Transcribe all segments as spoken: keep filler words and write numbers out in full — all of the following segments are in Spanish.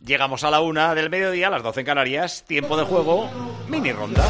Llegamos a la una del mediodía, a las doce en Canarias. Tiempo de juego, mini ronda.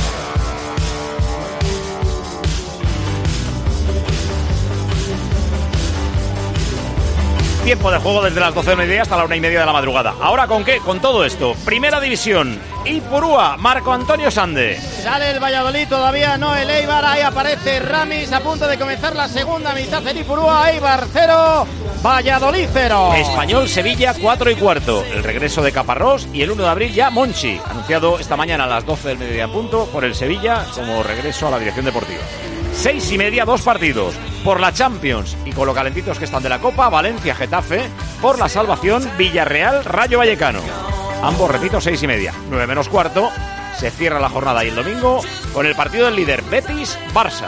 Tiempo de juego desde las doce del mediodía hasta la una y media de la madrugada. ¿Ahora con qué? Con todo esto. Primera división. Ipurúa, Marco Antonio Sande. Sale el Valladolid, todavía no el Eibar. Ahí aparece Ramis a punto de comenzar la segunda mitad en Ipurúa. Eibar cero, Valladolid cero. Español Sevilla cuatro y cuarto. El regreso de Caparrós y el uno de abril ya Monchi. Anunciado esta mañana a las doce del mediodía en punto por el Sevilla como regreso a la dirección deportiva. Seis y media, dos partidos. Por la Champions y con lo calentitos que están de la Copa, Valencia-Getafe. Por la salvación, Villarreal-Rayo Vallecano. Ambos, repito, seis y media. Nueve menos cuarto. Se cierra la jornada y el domingo con el partido del líder Betis-Barça.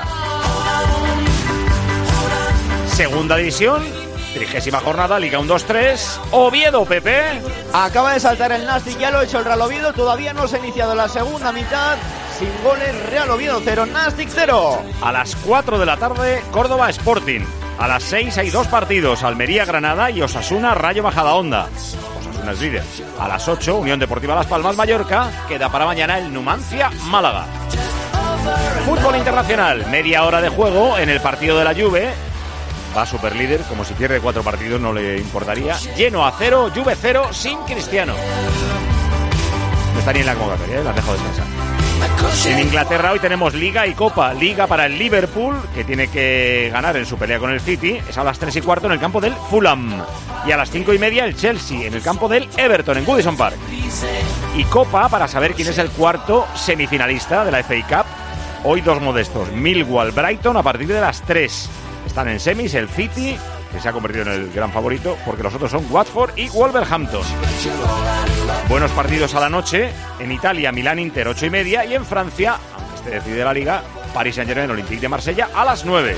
Segunda división, trigésima jornada, Liga uno dos tres. Oviedo, Pepe. Acaba de saltar el Nastic, ya lo ha hecho el Real Oviedo. Todavía no se ha iniciado la segunda mitad. Sin goles, Real Oviedo cero, Nastic cero. A las cuatro de la tarde, Córdoba Sporting. A las seis hay dos partidos, Almería Granada y Osasuna Rayo Majadahonda. Osasuna es líder. A las ocho, Unión Deportiva Las Palmas Mallorca. Queda para mañana el Numancia Málaga. Fútbol internacional, media hora de juego en el partido de la Juve. Va super líder, como si pierde cuatro partidos no le importaría. Lleno a cero, Juve cero, sin Cristiano. No está ni en la convocatoria, ¿eh? Las dejo descansar. En Inglaterra hoy tenemos Liga y Copa. Liga para el Liverpool, que tiene que ganar en su pelea con el City. Es a las tres y cuarto en el campo del Fulham. Y a las cinco y media el Chelsea en el campo del Everton, en Goodison Park. Y Copa para saber quién es el cuarto semifinalista de la F A Cup. Hoy dos modestos, Millwall, Brighton a partir de las tres. Están en semis el City, que se ha convertido en el gran favorito, porque los otros son Watford y Wolverhampton. Buenos partidos a la noche. En Italia, Milán-Inter, ocho y media. Y en Francia, aunque esté decidida la Liga, Paris Saint-Germain, Olympique de Marsella, a las nueve.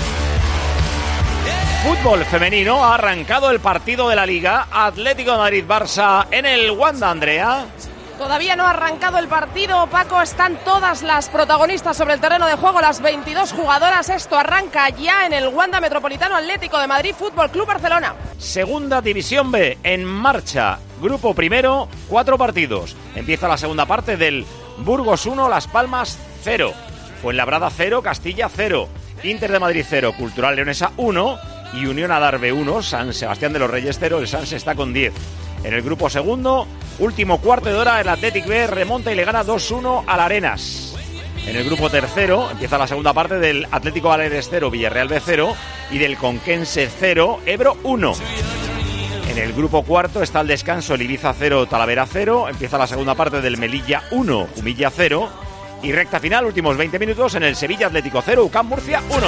Fútbol femenino. Ha arrancado el partido de la Liga. Atlético de Madrid-Barça en el Wanda, Andrea. Todavía no ha arrancado el partido, Paco. Están todas las protagonistas sobre el terreno de juego, las veintidós jugadoras. Esto arranca ya en el Wanda Metropolitano Atlético de Madrid Fútbol Club Barcelona. Segunda División B en marcha. Grupo primero, cuatro partidos. Empieza la segunda parte del Burgos uno, Las Palmas cero. Fuenlabrada cero, Castilla cero. Inter de Madrid cero, Cultural Leonesa uno. Y Unión Adarve uno, San Sebastián de los Reyes cero. El Sanse está con diez. En el grupo segundo, último cuarto de hora, el Athletic B remonta y le gana dos uno al Arenas. En el grupo tercero empieza la segunda parte del Atlético Baleares cero, Villarreal B cero y del Conquense cero, Ebro uno. En el grupo cuarto está el descanso, el Ibiza cero, Talavera cero. Empieza la segunda parte del Melilla uno, Humilla cero. Y recta final, últimos veinte minutos, en el Sevilla Atlético cero, U C A M Murcia uno.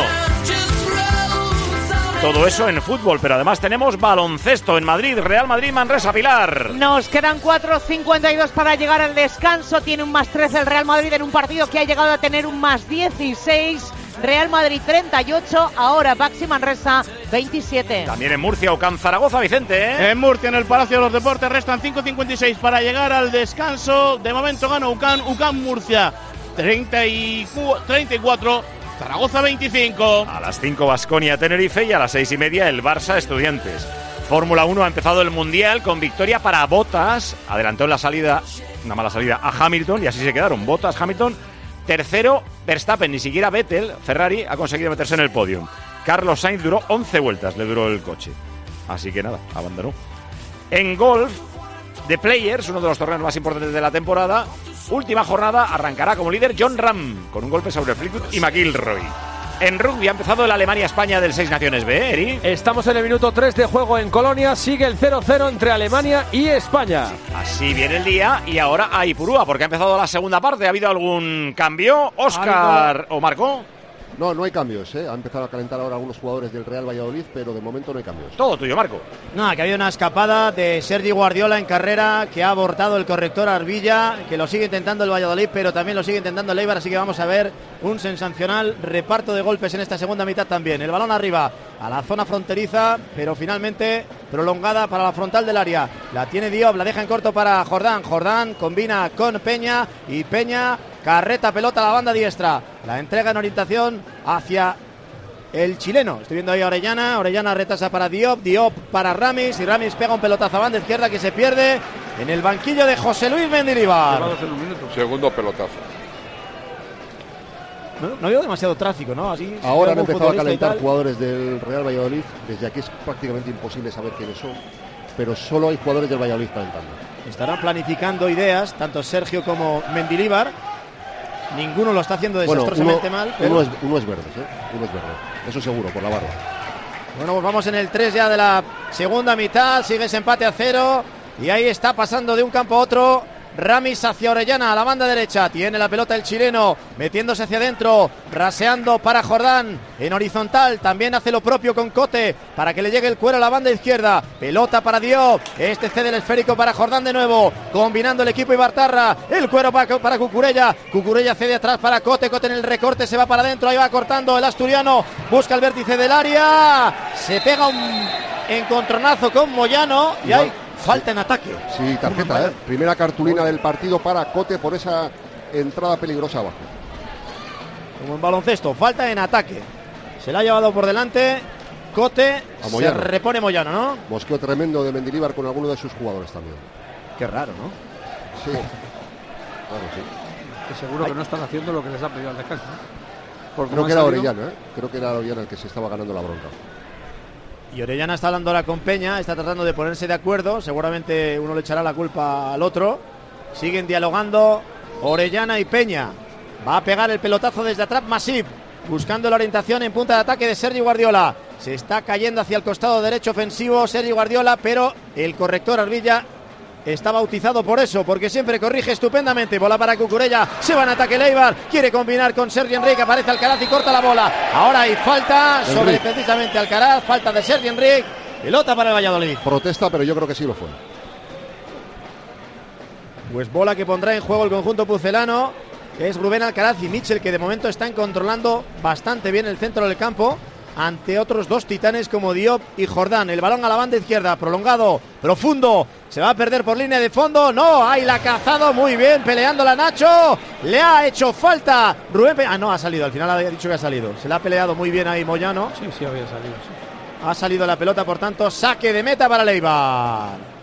Todo eso en fútbol, pero además tenemos baloncesto en Madrid, Real Madrid, Manresa, Pilar. Nos quedan cuatro cincuenta y dos para llegar al descanso. Tiene un más trece el Real Madrid en un partido que ha llegado a tener un más dieciséis. Real Madrid treinta y ocho, ahora Baxi Manresa veintisiete. También en Murcia, U C A M Zaragoza, Vicente, ¿eh? En Murcia, en el Palacio de los Deportes, restan cinco cincuenta y seis para llegar al descanso. De momento gana U C A M, U C A M Murcia treinta y cuatro. Zaragoza veinticinco. A las cinco Baskonia Tenerife y a las seis y media el Barça Estudiantes. Fórmula uno ha empezado el Mundial con victoria para Bottas. Adelantó en la salida, una mala salida, a Hamilton y así se quedaron. Bottas, Hamilton. Tercero, Verstappen, ni siquiera Vettel, Ferrari, ha conseguido meterse en el podio. Carlos Sainz duró once vueltas, le duró el coche. Así que nada, abandonó. En golf, The Players, uno de los torneos más importantes de la temporada. Última jornada, arrancará como líder John Ram, con un golpe sobre Fleetwood y McIlroy. En rugby ha empezado el Alemania-España del Seis Naciones B, Eri. Estamos en el minuto tres de juego en Colonia, sigue el cero cero entre Alemania y España. Así viene el día y ahora a Ipurúa, porque ha empezado la segunda parte. ¿Ha habido algún cambio, Óscar o Marco? No, no hay cambios, ¿eh? Ha empezado a calentar ahora algunos jugadores del Real Valladolid, pero de momento no hay cambios. Todo tuyo, Marco. Nada, que había una escapada de Sergi Guardiola en carrera, que ha abortado el corrector Arbilla, que lo sigue intentando el Valladolid, pero también lo sigue intentando el Eibar, así que vamos a ver un sensacional reparto de golpes en esta segunda mitad también. El balón arriba a la zona fronteriza, pero finalmente prolongada para la frontal del área. La tiene Diop, la deja en corto para Jordán. Jordán combina con Peña y Peña carreta pelota a la banda diestra. La entrega en orientación hacia el chileno. Estoy viendo ahí a Orellana. Orellana retasa para Diop. Diop para Ramis. Y Ramis pega un pelotazo a banda izquierda que se pierde. en el banquillo de José Luis Mendilibar. Segundo pelotazo. No, no ha habido demasiado tráfico, ¿no? Así, ahora han empezado a calentar jugadores del Real Valladolid. Desde aquí es prácticamente imposible saber quiénes son, pero solo hay jugadores del Valladolid calentando. Estarán planificando ideas, tanto Sergio como Mendilibar. Ninguno lo está haciendo desastrosamente bueno, uno, mal. Pero... Uno, es, uno es verde, ¿eh? Uno es verde. Eso seguro, por la barba. Bueno, pues vamos en el tres ya de la segunda mitad. Sigue ese empate a cero. Y ahí está pasando de un campo a otro Ramis hacia Orellana, a la banda derecha. Tiene la pelota el chileno, metiéndose hacia adentro, raseando para Jordán en horizontal. También hace lo propio con Cote para que le llegue el cuero a la banda izquierda. Pelota para Diop. Este cede el esférico para Jordán de nuevo, combinando el equipo Ibartarra. El cuero para, para Cucurella. Cucurella cede atrás para Cote. Cote en el recorte, se va para adentro. Ahí va cortando el asturiano. Busca el vértice del área. Se pega un encontronazo con Moyano. Y hay falta en ataque. Sí, tarjeta, ¿eh? Primera cartulina del partido para Cote por esa entrada peligrosa abajo. Como en baloncesto, falta en ataque. Se la ha llevado por delante Cote. Se repone Moyano, ¿no? Mosqueo tremendo de Mendilibar con alguno de sus jugadores también. Qué raro, ¿no? Sí. Claro, sí. Que seguro Ay. que no están haciendo lo que les ha pedido al descanso, ¿no? Creo que era Orellana, ¿eh? Creo que era Orellana el que se estaba ganando la bronca. Y Orellana está hablando ahora con Peña, está tratando de ponerse de acuerdo. Seguramente uno le echará la culpa al otro. Siguen dialogando Orellana y Peña. Va a pegar el pelotazo desde atrás Masip, buscando la orientación en punta de ataque de Sergi Guardiola. Se está cayendo hacia el costado derecho ofensivo Sergi Guardiola, pero el corrector Arbilla está bautizado por eso, porque siempre corrige estupendamente. Bola para Cucurella, se va en ataque Leibar, quiere combinar con Sergi Enrique, aparece Alcaraz y corta la bola. Ahora hay falta sobre precisamente Alcaraz, falta de Sergi Enrique, pelota para el Valladolid. Protesta, pero yo creo que sí lo fue. Pues bola que pondrá en juego el conjunto pucelano, que es Rubén Alcaraz y Mitchell, que de momento están controlando bastante bien el centro del campo ante otros dos titanes como Diop y Jordán. El balón a la banda izquierda, prolongado, profundo, se va a perder por línea de fondo. No, ahí la ha cazado muy bien, peleándola Nacho. Le ha hecho falta Rubén Pe- Ah, no, ha salido, al final había dicho que ha salido. Se la ha peleado muy bien ahí Moyano. Sí, sí, había salido, sí. Ha salido la pelota, por tanto, saque de meta para Leibar.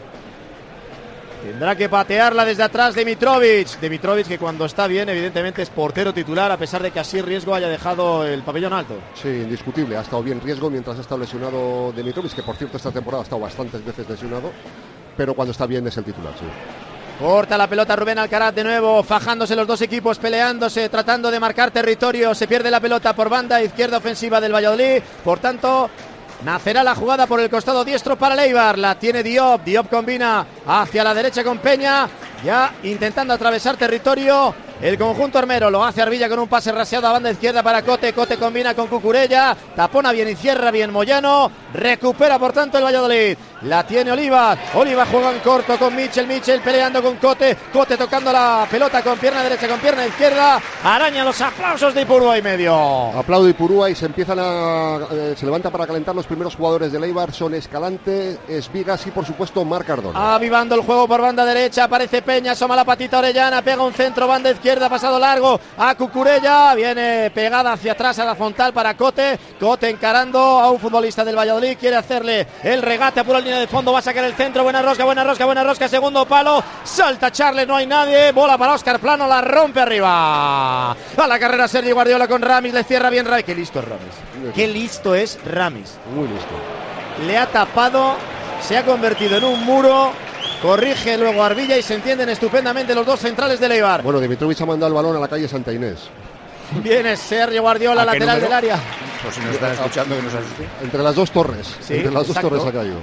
Tendrá que patearla desde atrás Dimitrovic. Dimitrovic, que cuando está bien, evidentemente es portero titular, a pesar de que así Riesgo haya dejado el pabellón alto. Sí, indiscutible. Ha estado bien Riesgo mientras ha estado lesionado Dimitrovic, que por cierto esta temporada ha estado bastantes veces lesionado, pero cuando está bien es el titular, sí. Corta la pelota Rubén Alcaraz de nuevo, fajándose los dos equipos, peleándose, tratando de marcar territorio. Se pierde la pelota por banda izquierda ofensiva del Valladolid. Por tanto, nacerá la jugada por el costado diestro para Leibar. La tiene Diop. Diop combina hacia la derecha con Peña. Ya intentando atravesar territorio el conjunto armero. Lo hace Arbilla con un pase raseado a banda izquierda para Cote. Cote combina con Cucurella. Tapona bien y cierra bien Moyano. Recupera por tanto el Valladolid. La tiene Oliva. Oliva juega en corto con Mitchell. Mitchell peleando con Cote. Cote tocando la pelota con pierna derecha, con pierna izquierda. Araña los aplausos de Ipurúa y medio. Aplaude Ipurúa y se empiezan a... Eh, se levanta para calentar los primeros jugadores de Leibar. Son Escalante, Esvigas y por supuesto Marc Cardona. Avivando el juego por banda derecha. Aparece Peña. Asoma la patita Orellana. Pega un centro. Banda izquierda. Pasado largo a Cucurella. Viene pegada hacia atrás a la frontal para Cote. Cote encarando a un futbolista del Valladolid. Quiere hacerle el regate a pura línea de fondo. Va a sacar el centro. Buena rosca, buena rosca, buena rosca. Segundo palo. Salta Charles. No hay nadie. Bola para Óscar Plano. La rompe arriba. A la carrera Sergi Guardiola con Ramis. Le cierra bien Ramis. Qué listo es Ramis. Qué listo es Ramis. Muy listo. Le ha tapado. Se ha convertido en un muro. Corrige luego Arbilla y se entienden estupendamente los dos centrales de Leibar. Bueno, Dimitrovic ha mandado el balón a la calle Santa Inés. Viene Sergio Guardiola, lateral del área. Pues si nos están escuchando, que nos asuste. Entre las dos torres. Sí, entre las exacto. dos torres ha caído.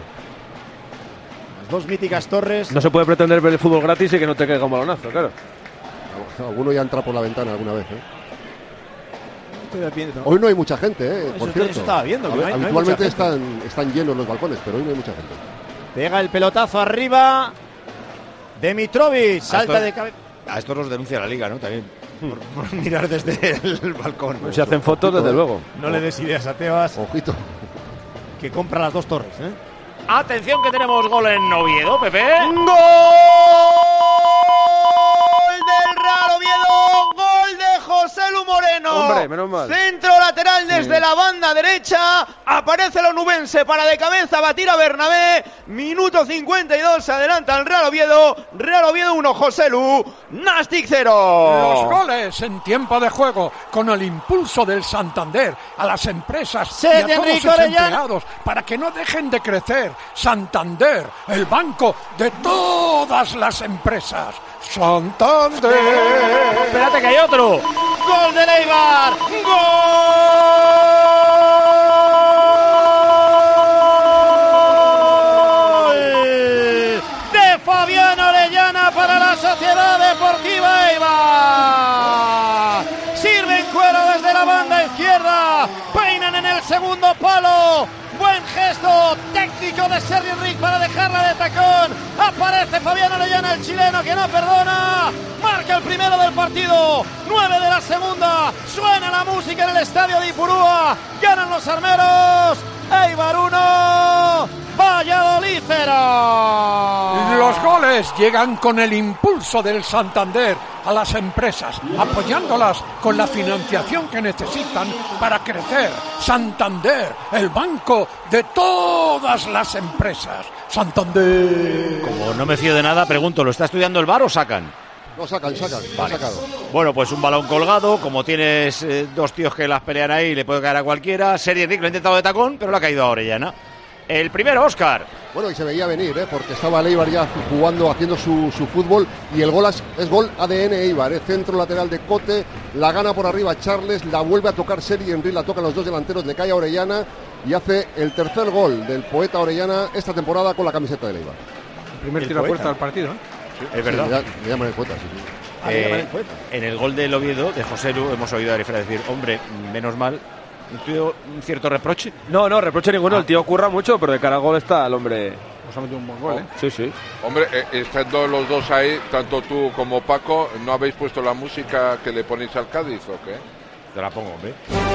Las dos míticas torres. No se puede pretender ver el fútbol gratis y que no te caiga un balonazo, claro. Alguno ya entra por la ventana alguna vez, ¿eh? ¿no? Hoy no hay mucha gente, ¿eh? Eso, por cierto. eso estaba viendo. Que no hay, habitualmente no hay están, están llenos los balcones, pero hoy no hay mucha gente. Pega el pelotazo arriba. Dimitrovic salta esto, de cabeza. A esto los denuncia la liga, ¿no? También. Por, por mirar desde el balcón. Pues se hacen fotos, desde eh. luego. No le des ideas a Tebas. Ojito. Que compra las dos torres, ¿eh? Atención que tenemos gol en Oviedo, Pepe. ¡Gol del Real Oviedo! ¡Gol de José Lu Moreno! Hombre, hombre, menos mal. Centro lateral desde sí. la banda derecha. Aparece el onubense para de cabeza batir a Bernabé. Minuto cincuenta y dos. Se adelanta el Real Oviedo. Real Oviedo uno, José Lu. Nastic cero. Los goles en tiempo de juego con el impulso del Santander a las empresas sí, y a todos Enrique sus Orellana. empleados para que no dejen de crecer. Santander, el banco de todas las empresas. Santander. Espérate que hay otro. Gol de Eibar. Gol de Fabián Orellana para la Sociedad Deportiva Eibar. Sirven Cuero desde la banda izquierda. Peinan en el segundo palo. Buen gesto técnico de Sergi Enric para dejarla de tacón. Aparece Fabián Orellana, el chileno que no perdona. Marca el primero del partido. nueve de la segunda. Suena la música en el estadio de Ipurúa. Ganan los armeros. Eibar uno, Valladolid cero. Los goles llegan con el impulso del Santander a las empresas, apoyándolas con la financiación que necesitan para crecer. Santander, el banco de todas las empresas. Santander. Como no me fío de nada, pregunto, ¿lo está estudiando el V A R o sacan? Lo sacan, sacan, vale. lo sacado. Bueno, pues un balón colgado, como tienes eh, dos tíos que las pelean ahí, le puede caer a cualquiera. Sergi Enric lo ha intentado de tacón, pero le ha caído a Orellana. El primero, Óscar. Bueno, y se veía venir, ¿eh? Porque estaba el Eibar ya jugando, haciendo su, su fútbol, y el gol es, es gol A D N Eibar, ¿eh? Centro lateral de Cote, la gana por arriba Charles, la vuelve a tocar Sergi Enric, la tocan los dos delanteros, le cae a Orellana y hace el tercer gol del poeta Orellana esta temporada con la camiseta del Eibar. El primer tiro a puerta del partido, ¿eh? Sí, es verdad. Sí, le, le llaman el poeta, sí. Ah, eh, en el gol del Oviedo, de José Lu, hemos oído a Arifera decir, hombre, menos mal. ¿Intuyo un cierto reproche? No, no, reproche ninguno. Ah. El tío curra mucho, pero de cara al gol está el hombre. Nos ha metido un buen gol, ¿eh? Sí, sí. Hombre, eh, estando los dos ahí, tanto tú como Paco, ¿no habéis puesto la música que le ponéis al Cádiz o qué? Te la pongo, hombre.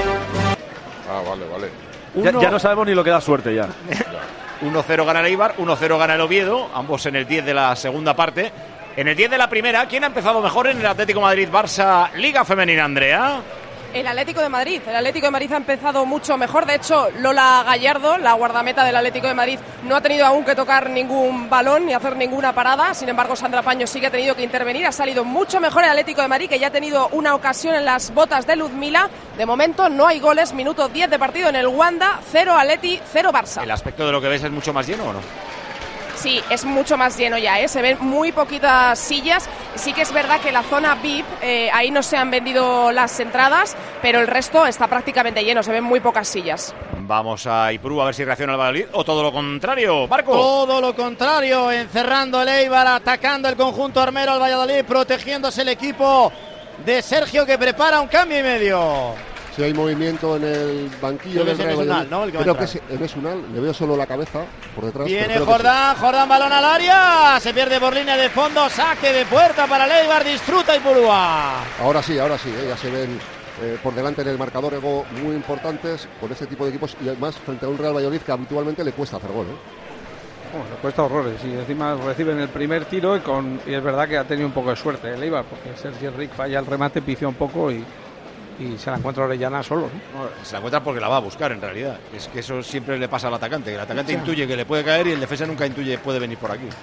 Ah, vale, vale. Ya, ya no sabemos ni lo que da suerte ya. uno cero gana el Eibar, uno cero gana el Oviedo, ambos en el diez de la segunda parte. En el diez de la primera, ¿quién ha empezado mejor en el Atlético Madrid-Barça Liga Femenina, Andrea? El Atlético de Madrid. El Atlético de Madrid ha empezado mucho mejor. De hecho, Lola Gallardo, la guardameta del Atlético de Madrid, no ha tenido aún que tocar ningún balón ni hacer ninguna parada. Sin embargo, Sandra Paño sí que ha tenido que intervenir. Ha salido mucho mejor el Atlético de Madrid, que ya ha tenido una ocasión en las botas de Luzmila. De momento no hay goles. Minuto diez de partido en el Wanda. cero Atleti, cero Barça. ¿El aspecto de lo que ves es mucho más lleno o no? Sí, es mucho más lleno ya, ¿eh? Se ven muy poquitas sillas. Sí que es verdad que la zona V I P, eh, ahí no se han vendido las entradas, pero el resto está prácticamente lleno, se ven muy pocas sillas. Vamos a Ipurú a ver si reacciona el Valladolid o todo lo contrario, Marco. Todo lo contrario, encerrando el Eibar, atacando el conjunto armero al Valladolid, protegiéndose el equipo de Sergio, que prepara un cambio y medio. Si hay movimiento en el banquillo del Real Valladolid, ¿no? creo que es en Esunal, le veo solo la cabeza por detrás. Viene Jordán, Jordán, balón al área, se pierde por línea de fondo, saque de puerta para el Eibar, disfruta Ipurúa. Ahora sí, ahora sí, ¿eh? Ya se ven eh, por delante en el marcador ego muy importantes con este tipo de equipos y además frente a un Real Valladolid que habitualmente le cuesta hacer gol, ¿eh? Bueno, le cuesta horrores y encima reciben el primer tiro y, con, y es verdad que ha tenido un poco de suerte el Eibar, porque Sergi Enric falla el remate, pifia un poco y y se la encuentra Orellana solo, ¿no? No, se la encuentra porque la va a buscar en realidad. Es que eso siempre le pasa al atacante, que el atacante sí. intuye que le puede caer y el defensa nunca intuye puede venir por aquí.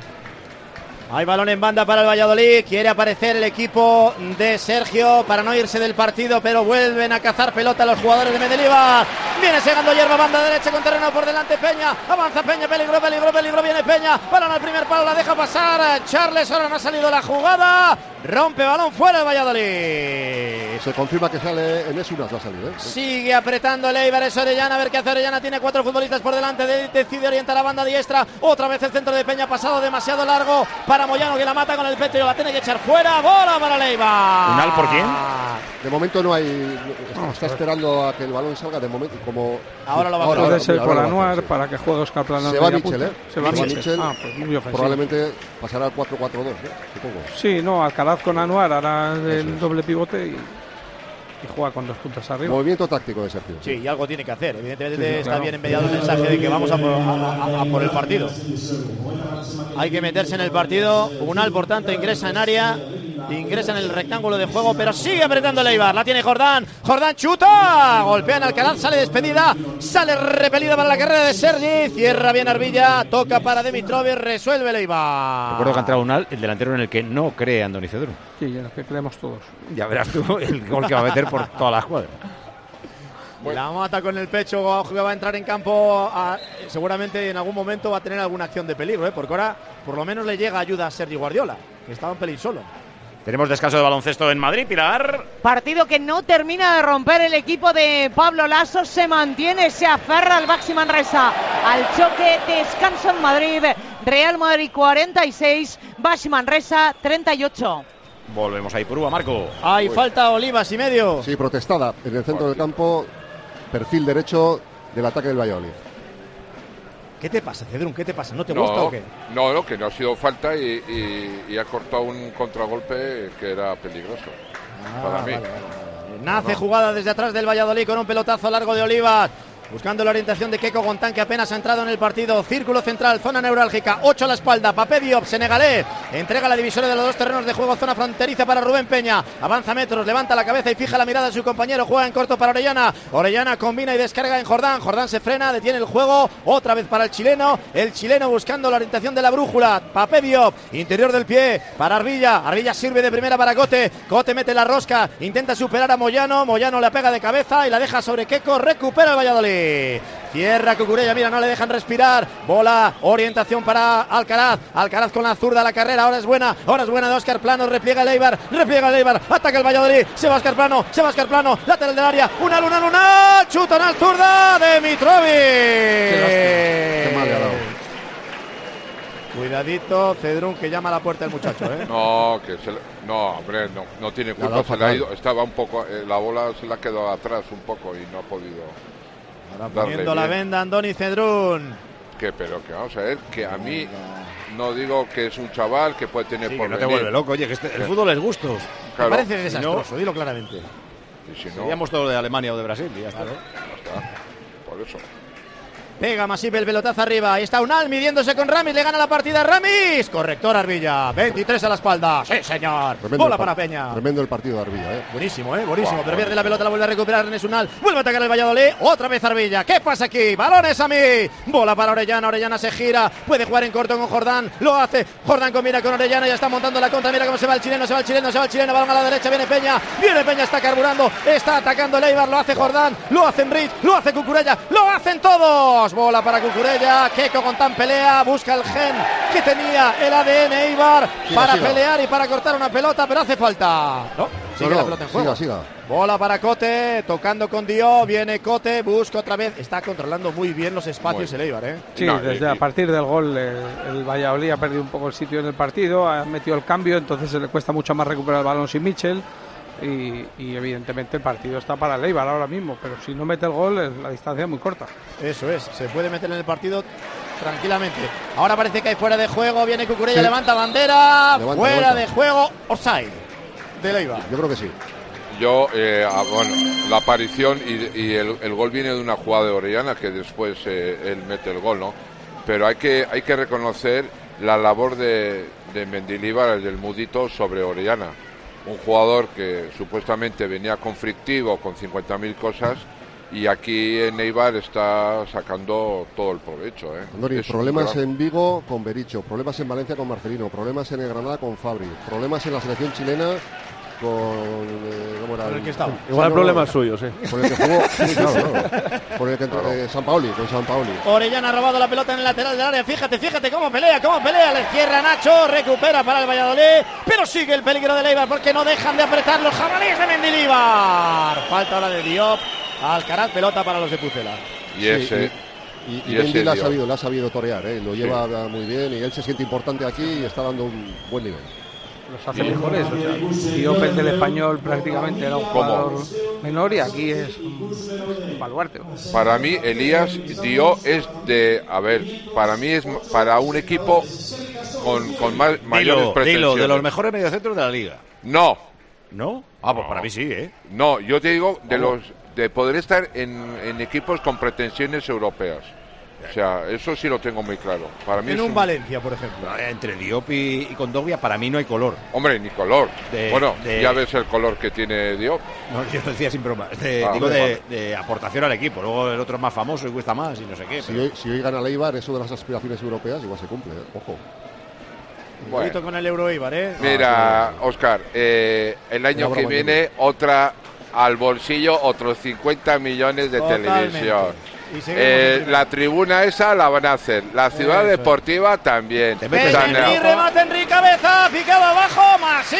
Hay balón en banda para el Valladolid, quiere aparecer el equipo de Sergio para no irse del partido, pero vuelven a cazar pelota los jugadores de Mendilibar. Viene segando hierba, banda derecha con terreno por delante Peña, avanza Peña, peligro, peligro, peligro, viene Peña, balón al primer palo, la deja pasar Charles, ahora no ha salido la jugada, rompe balón fuera el Valladolid. Se confirma que sale en Esunas, va a salir, ¿eh? Sigue apretando el Eibar, es Orellana, a ver qué hace Orellana, tiene cuatro futbolistas por delante, de, decide orientar a banda diestra, otra vez el centro de Peña, pasado demasiado largo para Moyano, que la mata con el pecho y la tiene que echar fuera, bola para el Eibar. ¿Un al por quién? De momento no hay, está, está esperando a que el balón salga, de momento como... Ahora lo va a hacer. Puede ser por Anuar sí. para que juegue Oscar Plano. Se va Michel, ¿eh? Se va Michel. Michel. Ah, pues muy ofensivo. Probablemente pasará al cuatro cuatro dos, ¿eh? Supongo. Sí, no, Alcaraz con Anuar hará el doble pivote y, y juega con dos puntas arriba. Movimiento táctico de Sergio. Sí, y algo tiene que hacer. Evidentemente sí, sí, está claro. bien enviado el mensaje de que vamos a por, a, a, a por el partido. Hay que meterse en el partido. Unal, por tanto, ingresa en área ingresa en el rectángulo de juego, pero sigue apretando el Eibar. La tiene Jordán. Jordán chuta. Golpea en Alcaraz, sale despedida. Sale repelida para la carrera de Sergi. Cierra bien Arbilla. Toca para Dimitrovic. Resuelve el Eibar. Recuerdo que ha entrado un al, el delantero en el que no cree Andoni Cedrún. Sí, en el que creemos todos. Ya verás tú el gol que va a meter por toda la escuadra. La mata con el pecho, va a entrar en campo, a, seguramente en algún momento va a tener alguna acción de peligro, ¿eh? Porque ahora por lo menos le llega ayuda a Sergi Guardiola, que estaba en pelín solo. Tenemos descanso de baloncesto en Madrid, Pilar. Partido que no termina de romper el equipo de Pablo Lasso, se mantiene, se aferra al Baxi Manresa al choque, descanso en Madrid, Real Madrid cuarenta y seis, Baxi Manresa treinta y ocho. Volvemos ahí por Uva, Marco. Hay falta Olivas y medio. Sí, protestada en el centro del campo. Perfil derecho del ataque del Valladolid. ¿Qué te pasa, Cedrún? ¿Qué te pasa? ¿No te no, gusta o qué? No, no, que no ha sido falta y, y, y ha cortado un contragolpe que era peligroso ah, para mí. Vale, vale. Nace no. jugada desde atrás del Valladolid con un pelotazo largo de Olivas. Buscando la orientación de Keko Gontán, que apenas ha entrado en el partido. Círculo central, zona neurálgica, ocho a la espalda. Papé Diop, senegalés, entrega la divisoria de los dos terrenos de juego. Zona fronteriza para Rubén Peña. Avanza metros, levanta la cabeza y fija la mirada de su compañero. Juega en corto para Orellana. Orellana combina y descarga en Jordán. Jordán se frena, detiene el juego. Otra vez para el chileno. El chileno buscando la orientación de la brújula. Papé Diop, interior del pie para Arbilla. Arbilla sirve de primera para Cote. Cote mete la rosca, intenta superar a Moyano. Moyano la pega de cabeza y la deja sobre Keko. Recupera el Valladolid. Cierra Cucurella, mira, no le dejan respirar. Bola, orientación para Alcaraz. Alcaraz con la zurda, la carrera ahora es buena. Ahora es buena de Óscar Plano, repliega el Eibar. Repliega el Eibar, ataca el Valladolid. Se va Óscar Plano, se va Óscar Plano. Lateral del área, una luna, luna. Chuta en al zurda de Mitrovic. Qué mal le ha dado. Cuidadito, Cedrún, que llama a la puerta el muchacho, ¿eh? No, que se le, no, hombre, no, no tiene culpa. Se le ha ido, estaba un poco, eh, la bola se le ha quedado atrás un poco y no ha podido. Ahora poniendo la venda Andoni Cedrún. Que pero que vamos a ver, que a mí no digo que es un chaval que puede tener sí, por que no venir. te vuelve loco, oye, que este, el fútbol es gusto. Claro. Me parece desastroso, no, dilo claramente. Y si no, seríamos todos de Alemania o de Brasil y ya está. Claro, ya está. Por eso. Pega Masip el pelotazo arriba. Ahí está Unal midiéndose con Ramis. Le gana la partida a Ramis. Corrector Arbilla. veintitrés a la espalda. Sí, señor. Tremendo Bola para Peña. Tremendo el partido de Arbilla, ¿eh? Buenísimo, ¿eh? Buenísimo. Wow, pero pierde la pelota, la vuelve a recuperar Ernest Unal. Vuelve a atacar el Valladolid. Otra vez Arbilla. ¿Qué pasa aquí? Balones a mí. Bola para Orellana. Orellana se gira. Puede jugar en corto con Jordán. Lo hace. Jordán combina con Orellana. Ya está montando la contra. Mira cómo se va el chileno. Se va el chileno. Se va el chileno. Balón a la derecha. Viene Peña. Viene Peña. Está carburando. Está atacando el Eibar. Lo hace Jordán. Lo hace Enrich. Lo hace Cucurella. Lo hacen todos. Bola para Cucurella. Keko Gontán pelea, busca el gen que tenía el A D N Eibar siga, para siga. pelear y para cortar una pelota, pero hace falta. No, sigue no, no, la pelota en juego. Siga, siga. Bola para Cote, tocando con Dio, viene Cote, busca otra vez, está controlando muy bien los espacios el Eibar, ¿eh? Sí, no, desde y, a partir del gol el, el Valladolid ha perdido un poco el sitio en el partido, ha metido el cambio, entonces se le cuesta mucho más recuperar el balón sin Mitchell. Y, y evidentemente el partido está para el Eibar ahora mismo, pero si no mete el gol la distancia es muy corta. Eso es, se puede meter en el partido tranquilamente. Ahora parece que hay fuera de juego, viene Cucurella, sí. levanta bandera, levanta, fuera levanta. de juego, offside del Eibar. Yo creo que sí. Yo, eh, ah, bueno, la aparición y, y el, el gol viene de una jugada de Orellana que después eh, él mete el gol, ¿no? Pero hay que hay que reconocer la labor de, de Mendilibar, del Mudito, sobre Orellana. Un jugador que supuestamente venía conflictivo con cincuenta mil cosas y aquí en Eibar está sacando todo el provecho, ¿eh? Andoni, problemas gran... en Vigo con Bericho, problemas en Valencia con Marcelino, problemas en el Granada con Fabri, problemas en la selección chilena con eh, ¿cómo era? Con el que estaba. Igual problemas suyos, ¿eh? Con el que jugó, sí, claro, claro. Con el que entró, eh, San Paoli, con San Paoli. Orellana ha robado la pelota en el lateral del área. Fíjate, fíjate cómo pelea, cómo pelea. Le cierra Nacho, recupera para el Valladolid, pero sigue el peligro de Eibar porque no dejan de apretar los jabalíes de Mendilibar. Falta ahora de Diop. Alcaraz, pelota para los de Pucela. Y ese. Sí, y, y, y, y Mendy la ha sabido, la ha sabido torear, ¿eh? Lo lleva sí. muy bien y él se siente importante aquí y está dando un buen nivel. Los hace mejores, o sea, Diop del Español prácticamente era un jugador menor y aquí es un baluarte. Para mí Elías Diop es de, a ver, para mí es para un equipo con, con más, mayores dilo, pretensiones. Dilo, de los mejores mediocentros de la liga. No. ¿No? Ah, pues no. para mí sí, ¿eh? No, yo te digo de los de poder estar en, en equipos con pretensiones europeas. O sea, eso sí lo tengo muy claro. Para mí en es un, un Valencia, por ejemplo. Entre Diop y, y Kondogbia, para mí no hay color. Hombre, ni color. De, bueno, de... ya ves el color que tiene Diop. No, yo lo decía sin broma. De, Ah, digo vale. de, de aportación al equipo. Luego el otro es más famoso y cuesta más y no sé qué. Si, Pero... hoy, si hoy gana el Eibar, eso de las aspiraciones europeas igual se cumple, ¿eh? Ojo. Bueno. Con el Euro Eibar, ¿eh? Mira, Óscar, eh, el año que viene otra al bolsillo, otros cincuenta millones de Totalmente. televisión. Y Eh, la tribuna esa la van a hacer, la ciudad Eso deportiva también. Pese Henry, remate Henry, cabeza, picaba abajo, Masí.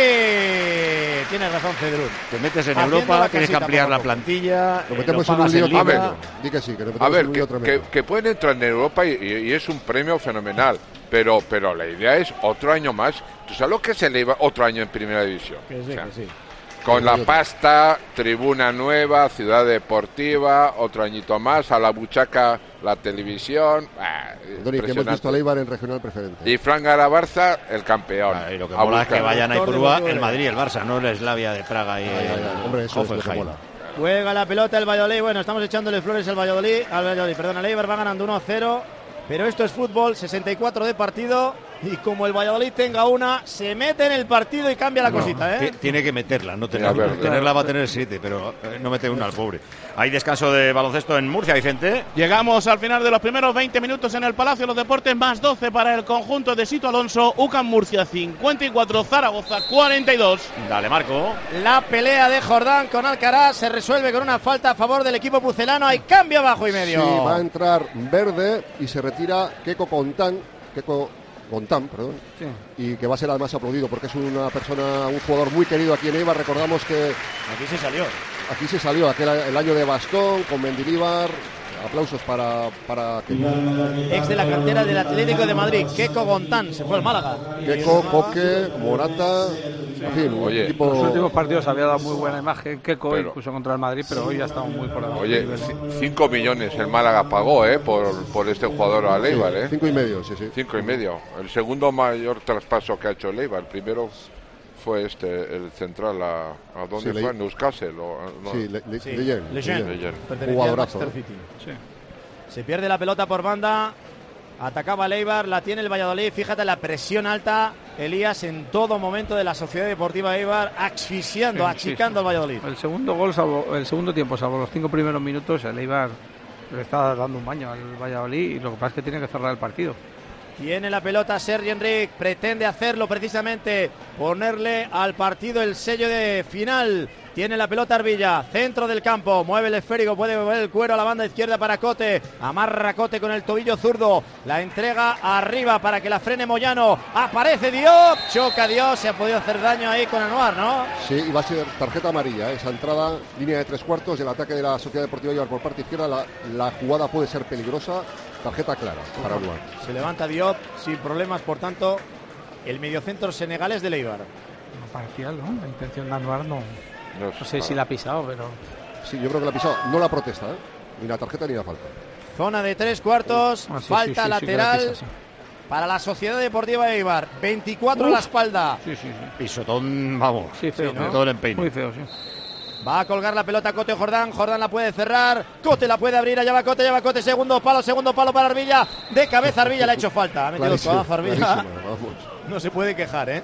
Tienes razón, Cedrún. Te metes en Haciendo Europa, la tienes que casita ampliar poco a la poco. plantilla. Lo eh, metemos lo en un pagas lío en Liga. tremendo. Di que sí, que lo A metemos ver, en un que, lío tremendo. que- que pueden entrar en Europa y, y- y es un premio fenomenal, pero pero la idea es otro año más. ¿Tú sabes lo que se le iba otro año en Primera División? Que sí, O sea, que sí. con la pasta, tribuna nueva, ciudad deportiva, otro añito más, a la buchaca la televisión. Ah, Doni, que hemos impresionante. visto al Eibar en regional preferente. Y Fran Garabarza, el campeón. Ah, y lo que A mola es que buscar. vayan a Doctor Ipurúa de el Madrid y el Barça, no el Slavia de Praga y Ay, ay, ay, hombre, eso es lo que Hoffenheim. mola. Juega la pelota el Valladolid. Bueno, estamos echándole flores al Valladolid. Al Valladolid, perdón, al Eibar va ganando uno a cero. Pero esto es fútbol, sesenta y cuatro de partido. Y como el Valladolid tenga una, se mete en el partido y cambia la No, cosita, ¿eh? ti- Tiene que meterla, no Mira, tenerla. a ver. Tenerla va a tener siete, pero eh, no mete una al pobre. Hay descanso de baloncesto en Murcia, Vicente. Llegamos al final de los primeros veinte minutos en el Palacio de los Deportes, más doce para el conjunto de Sito Alonso. U C A M Murcia cincuenta y cuatro, Zaragoza cuarenta y dos. Dale, Marco. La pelea de Jordán con Alcaraz se resuelve con una falta a favor del equipo pucelano. Hay cambio abajo y medio. Sí, va a entrar Verde y se retira Keko Contán, Keko Gontán, perdón, Sí. y que va a ser además aplaudido porque es una persona, un jugador muy querido aquí en Eibar. Recordamos que Aquí se salió. aquí se salió aquel el año de Bastón con Mendilibar. Aplausos para, para Keko. Ex de la cantera del Atlético de Madrid, Keko Gontán, se fue al Málaga. Keko, Coque, Morata, en fin, un Oye, equipo... Los últimos partidos había dado muy buena imagen Keco, Pero- incluso contra el Madrid, pero hoy ya estamos muy por debajo. Oye, del nivel. c- cinco millones el Málaga pagó, ¿eh? Por, por este jugador al Sí, Eibar, ¿eh? cinco y medio, sí, sí. Cinco y medio. El segundo mayor traspaso que ha hecho el Eibar. El primero fue este, el central. ¿A, a dónde Sí, fue? Le- Newcastle. O, no. Sí, Le, Le, Sí, Leyen, Leyen. Leyen. Leyen. Pertenecía al Jugadorazo, Manchester ¿eh? City. Sí. Se pierde la pelota por banda. Atacaba el Eibar, la tiene el Valladolid. Fíjate la presión alta, Elías, en todo momento de la Sociedad Deportiva Eibar, asfixiando, Sí, sí, achicando al Valladolid. El segundo gol, salvo, el segundo tiempo, salvo los cinco primeros minutos, el Eibar le está dando un baño al Valladolid y lo que pasa es que tiene que cerrar el partido. Tiene la pelota Sergi Enric, pretende hacerlo precisamente, ponerle al partido el sello de final. Tiene la pelota Arvilla, centro del campo, mueve el esférico, puede mover el cuero a la banda izquierda para Cote, amarra Cote con el tobillo zurdo, la entrega arriba para que la frene Moyano, aparece Diop, choca Diop, se ha podido hacer daño ahí con Anuar, ¿no? Sí, y va a ser tarjeta amarilla, ¿eh? Esa entrada, línea de tres cuartos, el ataque de la Sociedad Deportiva Eibar por parte izquierda, la, la jugada puede ser peligrosa, tarjeta clara para Anuar. Se levanta Diop sin problemas, por tanto, el mediocentro senegalés del Eibar. No parecía, ¿no? La intención de Anuar no, No, no sé si la ha pisado, pero... Sí, yo creo que la ha pisado, no la protesta, ¿eh? Ni la tarjeta ni la falta. Zona de tres cuartos, Ah, sí, falta sí, sí, sí que la lateral pisa, sí. para la Sociedad Deportiva Eibar, veinticuatro a la espalda. Sí, sí, sí. Pisotón, vamos. Sí, feo, de ¿no? todo el empeine. Muy feo, sí. Va a colgar la pelota Cote Jordán, Jordán la puede cerrar, Cote la puede abrir, allá va Cote, allá va Cote, segundo palo, segundo palo para Arvilla, de cabeza Arvilla le ha hecho falta, ha metido el Clarísimo, codazo Arvilla, clarísimo, vamos. no se puede quejar, ¿eh?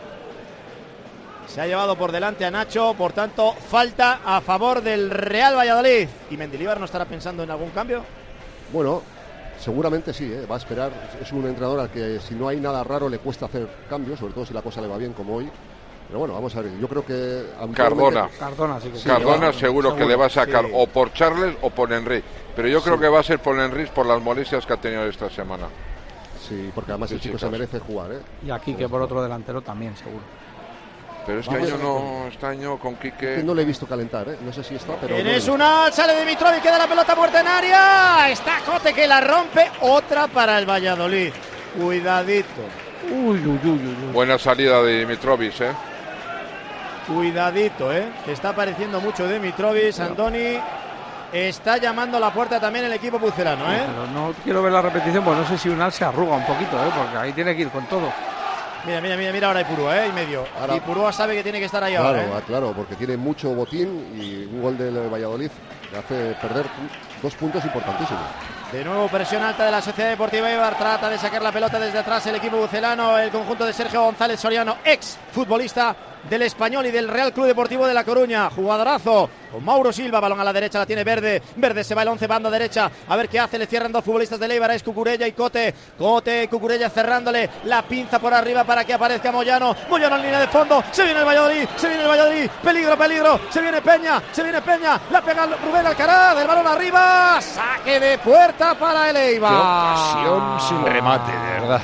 Se ha llevado por delante a Nacho, por tanto, falta a favor del Real Valladolid. ¿Y Mendilibar no estará pensando en algún cambio? Bueno, seguramente sí, ¿eh? Va a esperar, es un entrenador al que si no hay nada raro le cuesta hacer cambios, sobre todo si la cosa le va bien como hoy. Pero bueno, vamos a ver, yo creo que... Cardona. Cardona, sí que sí. Cardona va, seguro, que seguro, le va a sacar sí. o por Charles o por Henry. Pero yo creo Sí. que va a ser por Henry por las molestias que ha tenido esta semana. Sí, porque además Sí, el chico sí, se claro. merece jugar, ¿eh? Y aquí que por otro delantero también, seguro. Pero este Vamos año a ver. no, este año con Que Quique... no le he visto calentar, ¿eh? No sé si está, pero... no le he Tienes visto. una, sale Dimitrovic, queda la pelota muerta en área, está Cote que la rompe, otra para el Valladolid. Cuidadito, Uy, uy, uy, uy. uy. Buena salida de Dimitrovic, ¿eh? cuidadito, ¿eh? Que está apareciendo mucho Dimitrovic, Andoni. Está llamando a la puerta también el equipo pucelano, ¿eh? Pero no quiero ver la repetición, pues no sé si Unal se arruga un poquito, ¿eh? Porque ahí tiene que ir con todo. Mira, mira, mira, mira ahora Ipurúa, ¿eh? Y medio. Ahora- Ipurúa sabe que tiene que estar ahí Claro, ahora, ¿eh? ah, claro, porque tiene mucho botín y un gol del Valladolid le hace perder dos puntos importantísimos. De nuevo presión alta de la Sociedad Deportiva Eibar, trata de sacar la pelota desde atrás el equipo bucelano, el conjunto de Sergio González Soriano, ex futbolista del Español y del Real Club Deportivo de La Coruña. Jugadorazo con Mauro Silva, balón a la derecha, la tiene Verde, Verde se va el once, banda derecha, a ver qué hace, le cierran dos futbolistas de Eibar, es Cucurella y Cote, Cote y Cucurella cerrándole la pinza por arriba para que aparezca Moyano, Moyano en línea de fondo, se viene el Valladolid, se viene el Valladolid, peligro, peligro, se viene Peña, se viene Peña, la pega Rubén Alcaraz, el balón arriba, saque de puerta para el Eibar. Qué ocasión sin remate, de verdad.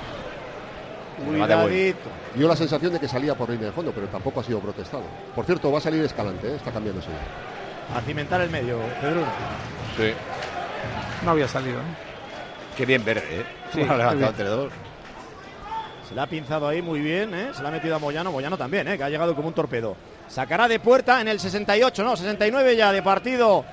Cuidadito. Dio la sensación de que salía por línea de fondo, pero tampoco ha sido protestado. Por cierto, va a salir Escalante, ¿eh? Está cambiándose. A cimentar el medio, Pedro. Sí. No había salido, ¿eh? Qué bien Verde, ¿eh? Sí, ha levantado entre dos. Se la ha pinzado ahí muy bien, ¿eh? Se la ha metido a Moyano, Moyano también, ¿eh? Que ha llegado como un torpedo. Sacará de puerta en el sesenta y ocho, no, sesenta y nueve ya de partido.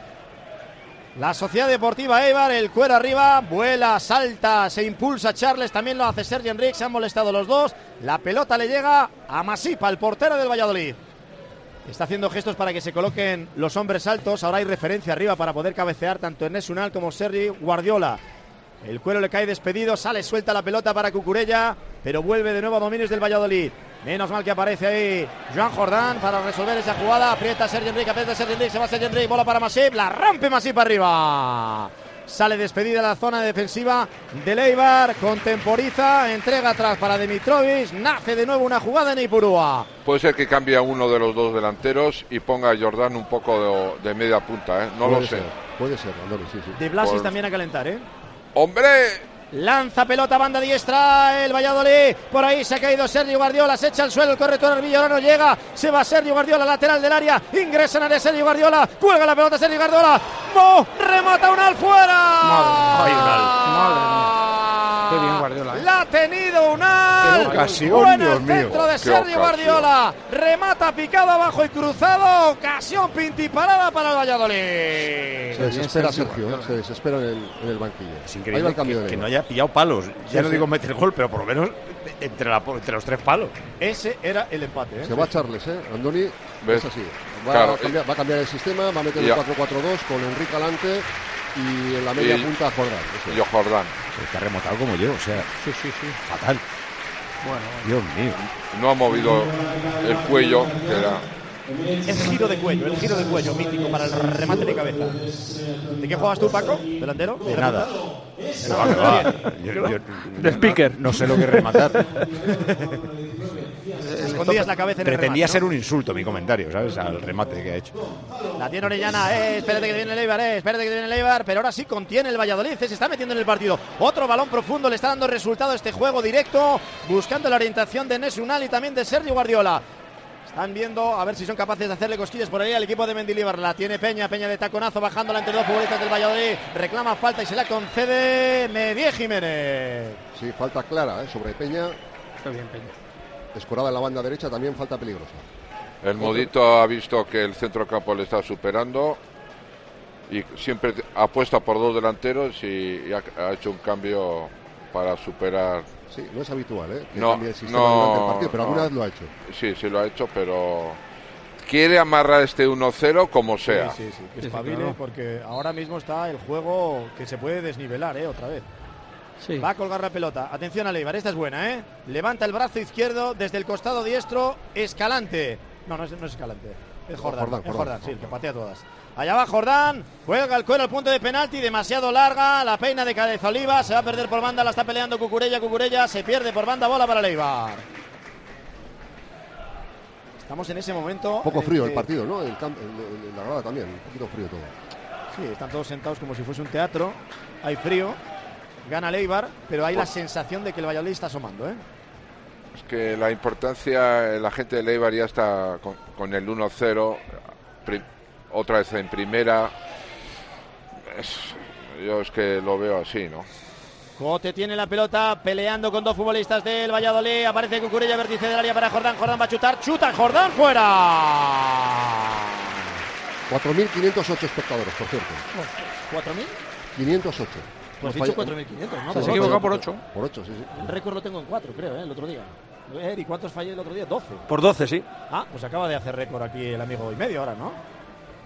La Sociedad Deportiva Eibar, el cuero arriba, vuela, salta, se impulsa Charles, también lo hace Sergi Enric, se han molestado los dos. La pelota le llega a Masipa, el portero del Valladolid. Está haciendo gestos para que se coloquen los hombres altos, ahora hay referencia arriba para poder cabecear tanto Ernest Unal como Sergi Guardiola. El cuero le cae despedido, sale suelta la pelota para Cucurella, pero vuelve de nuevo a dominios del Valladolid. Menos mal que aparece ahí Joan Jordán para resolver esa jugada. Aprieta Sergi Enric, aprieta Sergi Enric, se va Sergi Enric, bola para Masip, la rompe Masip arriba. Sale despedida la zona defensiva del Eibar, contemporiza, entrega atrás para Dimitrovic, nace de nuevo una jugada en Ipurúa. Puede ser que cambie a uno de los dos delanteros y ponga a Jordán un poco de, de media punta, ¿eh? No puede lo sé. Ser, puede ser, Andoni, sí, sí. De Blasis Por... también a calentar, ¿eh? ¡Hombre! Lanza pelota, banda diestra, el Valladolid, por ahí se ha caído Sergio Guardiola, se echa al suelo el corredor Arbilla, ahora no llega, se va Sergio Guardiola, lateral del área, ingresa en área Sergio Guardiola, cuelga la pelota Sergio Guardiola, ¡no! ¡Remata Unal fuera! Madre, Ay, Unal. Madre mía. Qué bien Guardiola, ¿eh? La ha tenido Unal. Qué ocasión, Buena Dios el mío. centro de Qué Sergio ocasión. Guardiola, remata picado abajo y cruzado, ocasión pintiparada para el Valladolid. Se desespera Sergio, ¿eh? Se desespera en el, en el banquillo. Es Ahí va increíble el cambio que, de que no Eibar. haya pillado palos. Ya Sí, no sí. digo meter gol, pero por lo menos entre, la, entre los tres palos. Ese era el empate, ¿eh? Se va Charles, ¿eh? Andoni, ¿Ves? es así. Va, Claro, a cambiar, va a cambiar el sistema, va a meter Ya. el cuatro cuatro dos con Enrique Alante y en la media Y- punta Jordán. Eso es. Yo Jordán. Está remotado como yo, o sea, Sí, sí, sí. fatal. Bueno, Dios mío. No ha movido el cuello, que era... El giro de cuello, el giro de cuello mítico para el remate de cabeza. ¿De qué juegas tú, Paco? ¿Delantero? De nada. Que va, que va. Yo- yo- De speaker. No sé lo que es rematar. Escondías la cabeza en el Pretendía remate, ser ¿no? un insulto mi comentario, ¿sabes? Al remate que ha hecho. La tiene Orellana, eh, espérate que viene el Eibar, eh, espérate que viene el Eibar, pero ahora sí contiene el Valladolid, eh, se está metiendo en el partido. Otro balón profundo, le está dando resultado a este juego directo, buscando la orientación de Ernest Unal y también de Sergio Guardiola. Están viendo a ver si son capaces de hacerle cosquillas por ahí al equipo de Mendilibar. La tiene Peña, Peña de taconazo, bajándola entre dos futbolistas del Valladolid. Reclama falta y se la concede Medié Jiménez. Sí, falta clara, ¿eh? Sobre Peña. qué bien, Peña. Escorada en la banda derecha, también falta peligrosa. El Modito ha visto que el centro campo le está superando y siempre apuesta por dos delanteros y, y ha, ha hecho un cambio para superar. Sí, no es habitual, ¿eh? Que No, cambie el sistema no, durante el partido, pero no. alguna vez lo ha hecho. Sí, sí lo ha hecho, pero quiere amarrar este uno cero como sea. Sí, sí, sí, que Sí, sí, espabile, claro. porque ahora mismo está el juego que se puede desnivelar, eh, otra vez. Sí. Va a colgar la pelota. Atención a Leibar, esta es buena, ¿eh? Levanta el brazo izquierdo desde el costado diestro, Escalante. No, no es, no es Escalante. Es Jordán, Jordán, es Jordán. Jordán, sí, el que patea todas. Allá va Jordán, juega el cuero al punto de penalti, demasiado larga, la peina de Cabeza Oliva, se va a perder por banda, la está peleando Cucurella, Cucurella, se pierde por banda, bola para Leibar. Estamos en ese momento. Un poco en frío que- el partido, ¿no? El camp- el- el- la grada también, un poquito frío todo. Sí, están todos sentados como si fuese un teatro, hay frío, gana Leibar, pero hay la sensación de que el Valladolid está asomando, ¿eh? Es que la importancia, la gente de Eibar ya está con, con el uno cero, pri- otra vez en primera. Es- yo es que lo veo así, ¿no? Cote tiene la pelota peleando con dos futbolistas del Valladolid. Aparece Cucurella, vértice del área para Jordán. Jordán va a chutar. ¡Chuta Jordán fuera! cuatro mil quinientos ocho espectadores, por cierto. ¿cuatro mil? quinientos ocho. Tú has Nos dicho falla- cuatro mil quinientos, ¿no? Se ha Por equivocado ocho. por ocho. Por ocho, sí, sí. El récord lo tengo en cuatro, creo, ¿eh? El otro día. Eh, ¿Y cuántos fallé el otro día? doce. Por doce, sí. Ah, pues acaba de hacer récord aquí el amigo y medio ahora, ¿no?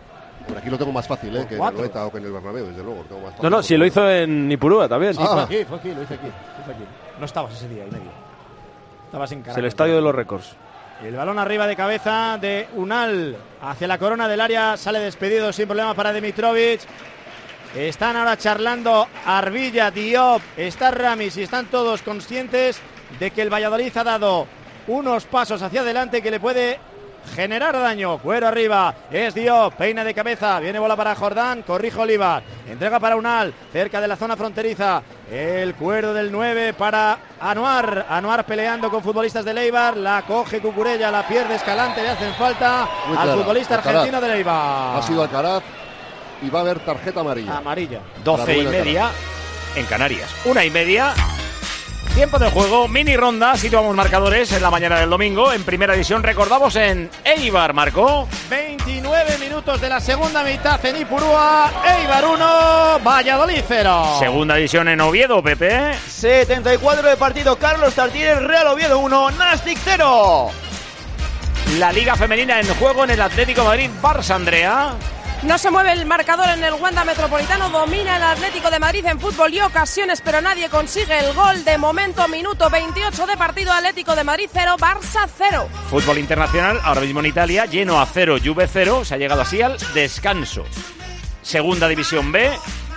Por aquí lo tengo más fácil, ¿eh? Que en cuatro. el Noeta o que en el Bernabéu, desde luego. Lo tengo más fácil. No, no, si lo hizo en Ipurúa también. Sí, Ah. fue aquí, fue aquí, lo hice aquí, lo hice aquí. No estabas ese día, el medio. Estabas en Caracas. Es el estadio de los récords. El balón arriba de cabeza de Unal hacia la corona del área, sale despedido sin problema para Dimitrovic. Están ahora charlando Arbilla, Diop, está Ramis y están todos conscientes de que el Valladolid ha dado unos pasos hacia adelante que le puede generar daño. Cuero arriba, es Diop, peina de cabeza, viene bola para Jordán, corrige Olivar, entrega para Unal, cerca de la zona fronteriza, el cuero del nueve para Anuar, Anuar peleando con futbolistas de Eibar, la coge Cucurella, la pierde Escalante, le hacen falta Muy al clara. futbolista Alcaraz. argentino de Eibar. Ha sido Alcaraz y va a haber tarjeta amarilla. Amarilla. doce y media en Canarias. Una y media. Tiempo de juego, mini ronda, situamos marcadores en la mañana del domingo. En primera división recordamos en Eibar, marcó veintinueve minutos de la segunda mitad en Ipurúa, Eibar uno, Valladolid cero. Segunda división en Oviedo, Pepe. setenta y cuatro de partido, Carlos Tartiere, Real Oviedo uno, Nastic cero. La Liga Femenina en juego en el Atlético de Madrid, Barça, Andrea. No se mueve el marcador en el Wanda Metropolitano, domina el Atlético de Madrid en fútbol y ocasiones, pero nadie consigue el gol. De momento, minuto veintiocho de partido, Atlético de Madrid cero, Barça cero. Fútbol internacional, ahora mismo en Italia, Genoa cero, Juve cero, se ha llegado así al descanso. Segunda división B,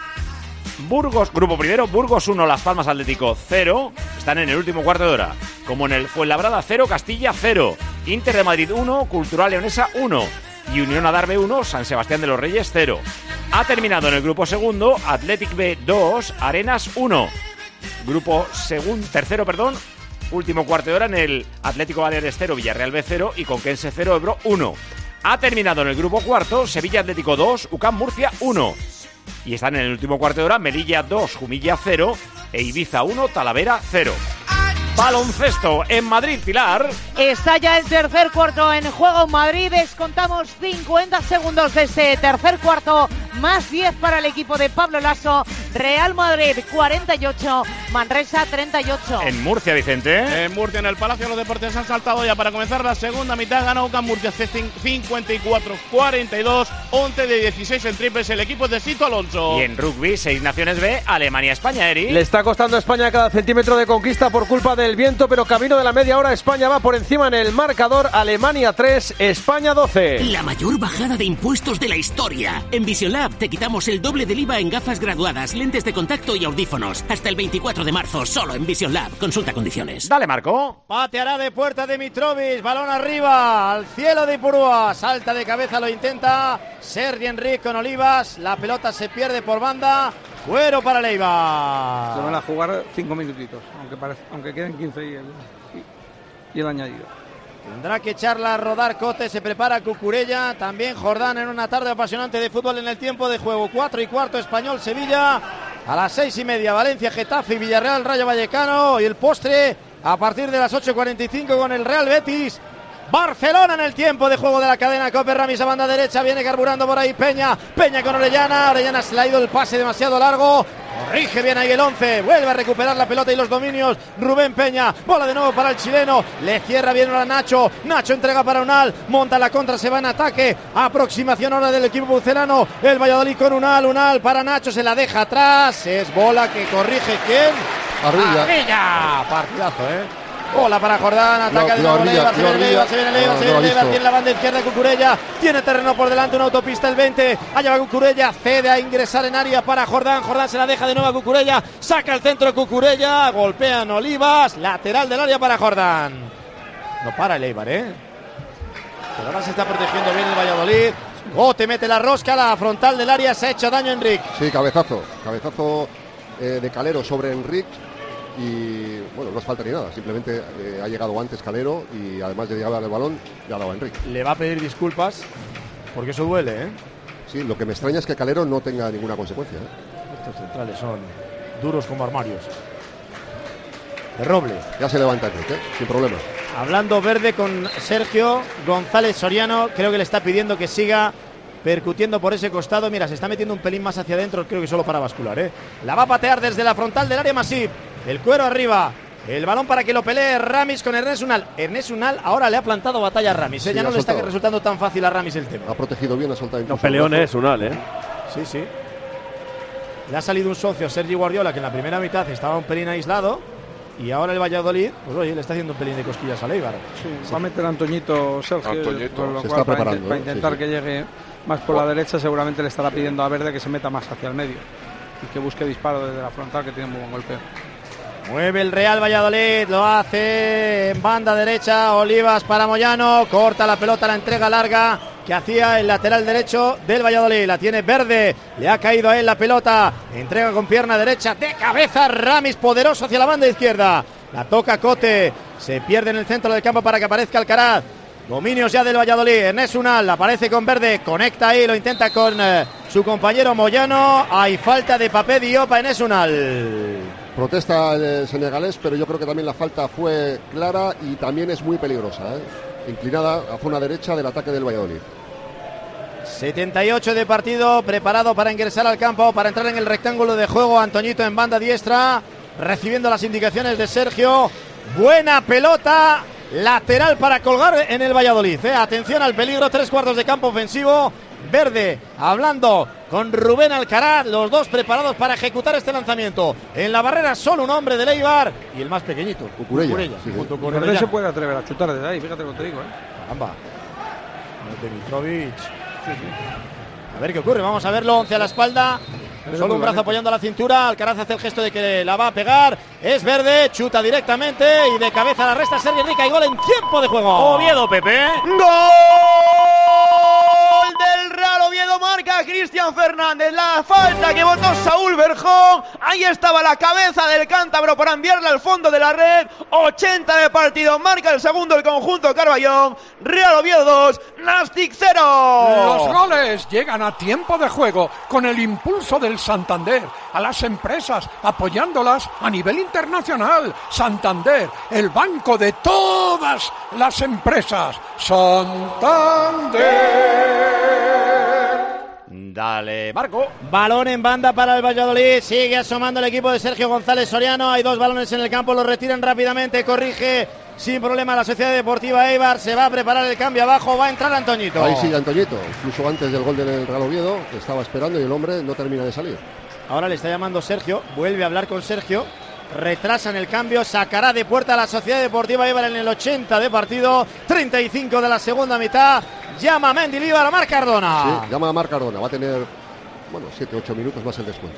Burgos, grupo primero, Burgos uno, Las Palmas Atlético cero, están en el último cuarto de hora. Como en el Fuenlabrada cero, Castilla cero, Inter de Madrid uno, Cultural Leonesa uno. Y Unión Adarve uno, San Sebastián de los Reyes cero. Ha terminado en el grupo segundo, Athletic B dos, Arenas uno. Grupo segundo, tercero, perdón, último cuarto de hora en el Atlético Baleares cero, Villarreal B cero y Conquense cero, Ebro uno. Ha terminado en el grupo cuarto, Sevilla Atlético dos, U C A M Murcia uno. Y están en el último cuarto de hora, Melilla dos, Jumilla cero e Ibiza uno, Talavera cero. Baloncesto en Madrid, Pilar. Está ya el tercer cuarto en juego en Madrid. Descontamos cincuenta segundos de ese tercer cuarto, más diez para el equipo de Pablo Lasso. Real Madrid cuarenta y ocho, Manresa treinta y ocho. En Murcia, Vicente. En Murcia, en el Palacio de los Deportes, han saltado ya para comenzar la segunda mitad. Gana U C A M Murcia cincuenta y cuatro cuarenta y dos, once de dieciséis en triples el equipo de Sito Alonso. Y en rugby, Seis Naciones B, Alemania-España, Eri. Le está costando a España cada centímetro de conquista por culpa del viento, pero camino de la media hora España va por encima en el marcador. Alemania tres, España doce. La mayor bajada de impuestos de la historia. En Vision Lab te quitamos el doble del I V A en gafas graduadas, lentes de contacto y audífonos. Hasta el veinticuatro de marzo, solo en Vision Lab. Consulta condiciones. Dale, Marco. Pateará de puerta de Mitrovic, balón arriba, al cielo de Ipurúa, salta de cabeza, lo intenta Sergi Enrique con Olivas, la pelota se pierde por banda, cuero para Leiva. Se van a jugar cinco minutitos, aunque, parece, aunque queden quince y el, y el añadido. Tendrá que echarla a rodar Cote, se prepara Cucurella, también Jordán en una tarde apasionante de fútbol en el tiempo de juego. Cuatro y cuarto, Español, Sevilla, a las seis y media, Valencia, Getafe y Villarreal, Rayo Vallecano, y el postre a partir de las ocho cuarenta y cinco con el Real Betis. Barcelona en el tiempo de juego de la cadena Cope. Ramis a banda derecha, viene carburando por ahí Peña, Peña con Orellana, Orellana se le ha ido el pase demasiado largo, corrige bien ahí el once, vuelve a recuperar la pelota y los dominios Rubén Peña, bola de nuevo para el chileno, le cierra bien ahora Nacho, Nacho entrega para Unal, monta la contra, se va en ataque, aproximación ahora del equipo bucelano, el Valladolid con Unal, Unal para Nacho, se la deja atrás, es bola que corrige ¿quién? Arbilla. Arbilla, partidazo, eh. Bola para Jordán, ataca No, de nuevo Arbilla, Leiva, se viene Arbilla. Leiva, se viene Leiva, No, se no viene lo ha Leiva, visto. tiene la banda izquierda Cucurella, tiene terreno por delante, una autopista el veinte, allá va Cucurella, cede a ingresar en área para Jordán, Jordán se la deja de nuevo a Cucurella, saca el centro Cucurella, golpean Olivas, lateral del área para Jordán. No para el Eibar, eh. Pero ahora se está protegiendo bien el Valladolid. Oh, te mete la rosca a la frontal del área, se ha hecho daño Enrique. Sí, cabezazo, cabezazo eh, de Calero sobre Enrique. Y bueno, no hace falta ni nada, simplemente eh, ha llegado antes Calero y además de llegar al balón, ya ha dado a Enrique. Le va a pedir disculpas porque eso duele, ¿eh? Sí, lo que me extraña es que Calero no tenga ninguna consecuencia, ¿eh? Estos centrales son duros como armarios. De roble. Ya se levanta Enrique, ¿eh? Sin problema. Hablando verde con Sergio González Soriano, creo que le está pidiendo que siga percutiendo por ese costado. Mira, se está metiendo un pelín más hacia adentro, creo que solo para bascular, ¿eh? La va a patear desde la frontal del área Masip. El cuero arriba El balón para que lo pelee Ramis con Ernest Unal. Ernest Unal ahora le ha plantado batalla a Ramis. ¿eh? Sí, Ya no le está soltado. resultando tan fácil a Ramis el tema. Ha protegido bien, ha soltado incluso. Los peleones, Unal, ¿eh? Sí, sí. Le ha salido un socio, Sergi Guardiola, que en la primera mitad estaba un pelín aislado. Y ahora el Valladolid, pues oye, le está haciendo un pelín de cosquillas a Leibar. Sí, va a meter a Antoñito Sergio, Antoñito. con lo Se cual, está para, preparando, inte- para ¿eh? intentar Sí, sí. que llegue más por la derecha, seguramente le estará pidiendo a Verde que se meta más hacia el medio y que busque disparo desde la frontal, que tiene muy buen golpeo. Mueve el Real Valladolid, lo hace en banda derecha, Olivas para Moyano, corta la pelota, la entrega larga que hacía el lateral derecho del Valladolid, la tiene Verde, le ha caído a él la pelota, entrega con pierna derecha, de cabeza Ramis, poderoso hacia la banda izquierda, la toca Cote, se pierde en el centro del campo para que aparezca Alcaraz. Dominios ya del Valladolid, Ernest Unal aparece con Verde, conecta ahí, lo intenta con eh, su compañero Moyano, hay falta de Papé Diop a Ernest Unal. Protesta el senegalés, pero yo creo que también la falta fue clara y también es muy peligrosa, ¿eh? Inclinada a zona derecha del ataque del Valladolid. setenta y ocho de partido, preparado para ingresar al campo, para entrar en el rectángulo de juego. Antoñito en banda diestra, recibiendo las indicaciones de Sergio. Buena pelota, lateral para colgar en el Valladolid, ¿eh? Atención al peligro, tres cuartos de campo ofensivo. Verde hablando con Rubén Alcaraz, los dos preparados para ejecutar este lanzamiento. En la barrera solo un hombre de Leibar y el más pequeñito, Cucurella, Cucurella, sí, sí. junto con Verde Orellana. se puede atrever a chutar desde ahí, fíjate lo que te digo, ¿eh? Caramba. De Mitrovic. A ver qué ocurre, vamos a verlo. Once a la espalda, solo un brazo apoyando a la cintura. Alcaraz hace el gesto de que la va a pegar. Es Verde, chuta directamente y de cabeza la resta Sergi Rica y gol en tiempo de juego. Oviedo, Pepe. ¡Gol del Real Oviedo! Marca Cristian Fernández. La falta que votó Saúl Berjón. Ahí estaba la cabeza del cántabro para enviarla al fondo de la red. ochenta de partido. Marca el segundo el conjunto Carballón. Real Oviedo dos, Nastic cero. Los goles llegan a tiempo de juego con el impulso del Santander a las empresas, apoyándolas a nivel internacional. Santander, el banco de todas las empresas. Santander. Dale, Marco. Balón en banda para el Valladolid. Sigue asomando el equipo de Sergio González Soriano. Hay dos balones en el campo, los retiran rápidamente. Corrige sin problema la Sociedad Deportiva Eibar. Se va a preparar el cambio abajo. Va a entrar Antoñito. Ahí sigue Antoñito, incluso antes del gol del Real Oviedo, que estaba esperando y el hombre no termina de salir. Ahora le está llamando Sergio. Vuelve a hablar con Sergio. Retrasan el cambio. Sacará de puerta a la Sociedad Deportiva Eibar en el ochenta de partido. treinta y cinco de la segunda mitad. Llama a Mendilibar a Marc Cardona. Sí, llama a Marc Cardona. Va a tener, bueno, siete ocho minutos más el descuento.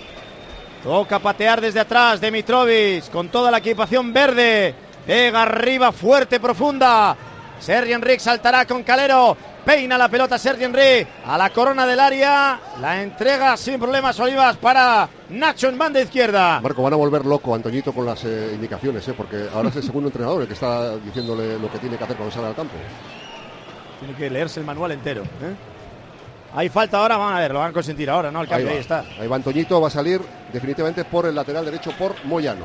Toca patear desde atrás de Mitrovic con toda la equipación verde. Pega arriba, fuerte, profunda. Sergi Enric saltará con Calero. Peina la pelota Sergi Enric a la corona del área. La entrega sin problemas Olivas para Nacho en banda izquierda. Marco, van a volver loco a Antoñito con las eh, indicaciones, ¿eh? Porque ahora es el segundo entrenador el que está diciéndole lo que tiene que hacer cuando sale al campo. Tiene que leerse el manual entero, ¿eh? Hay falta ahora, van a ver, lo van a consentir ahora, ¿no? El cambio, ahí, ahí está. Ahí va Antoñito, va a salir definitivamente por el lateral derecho por Moyano.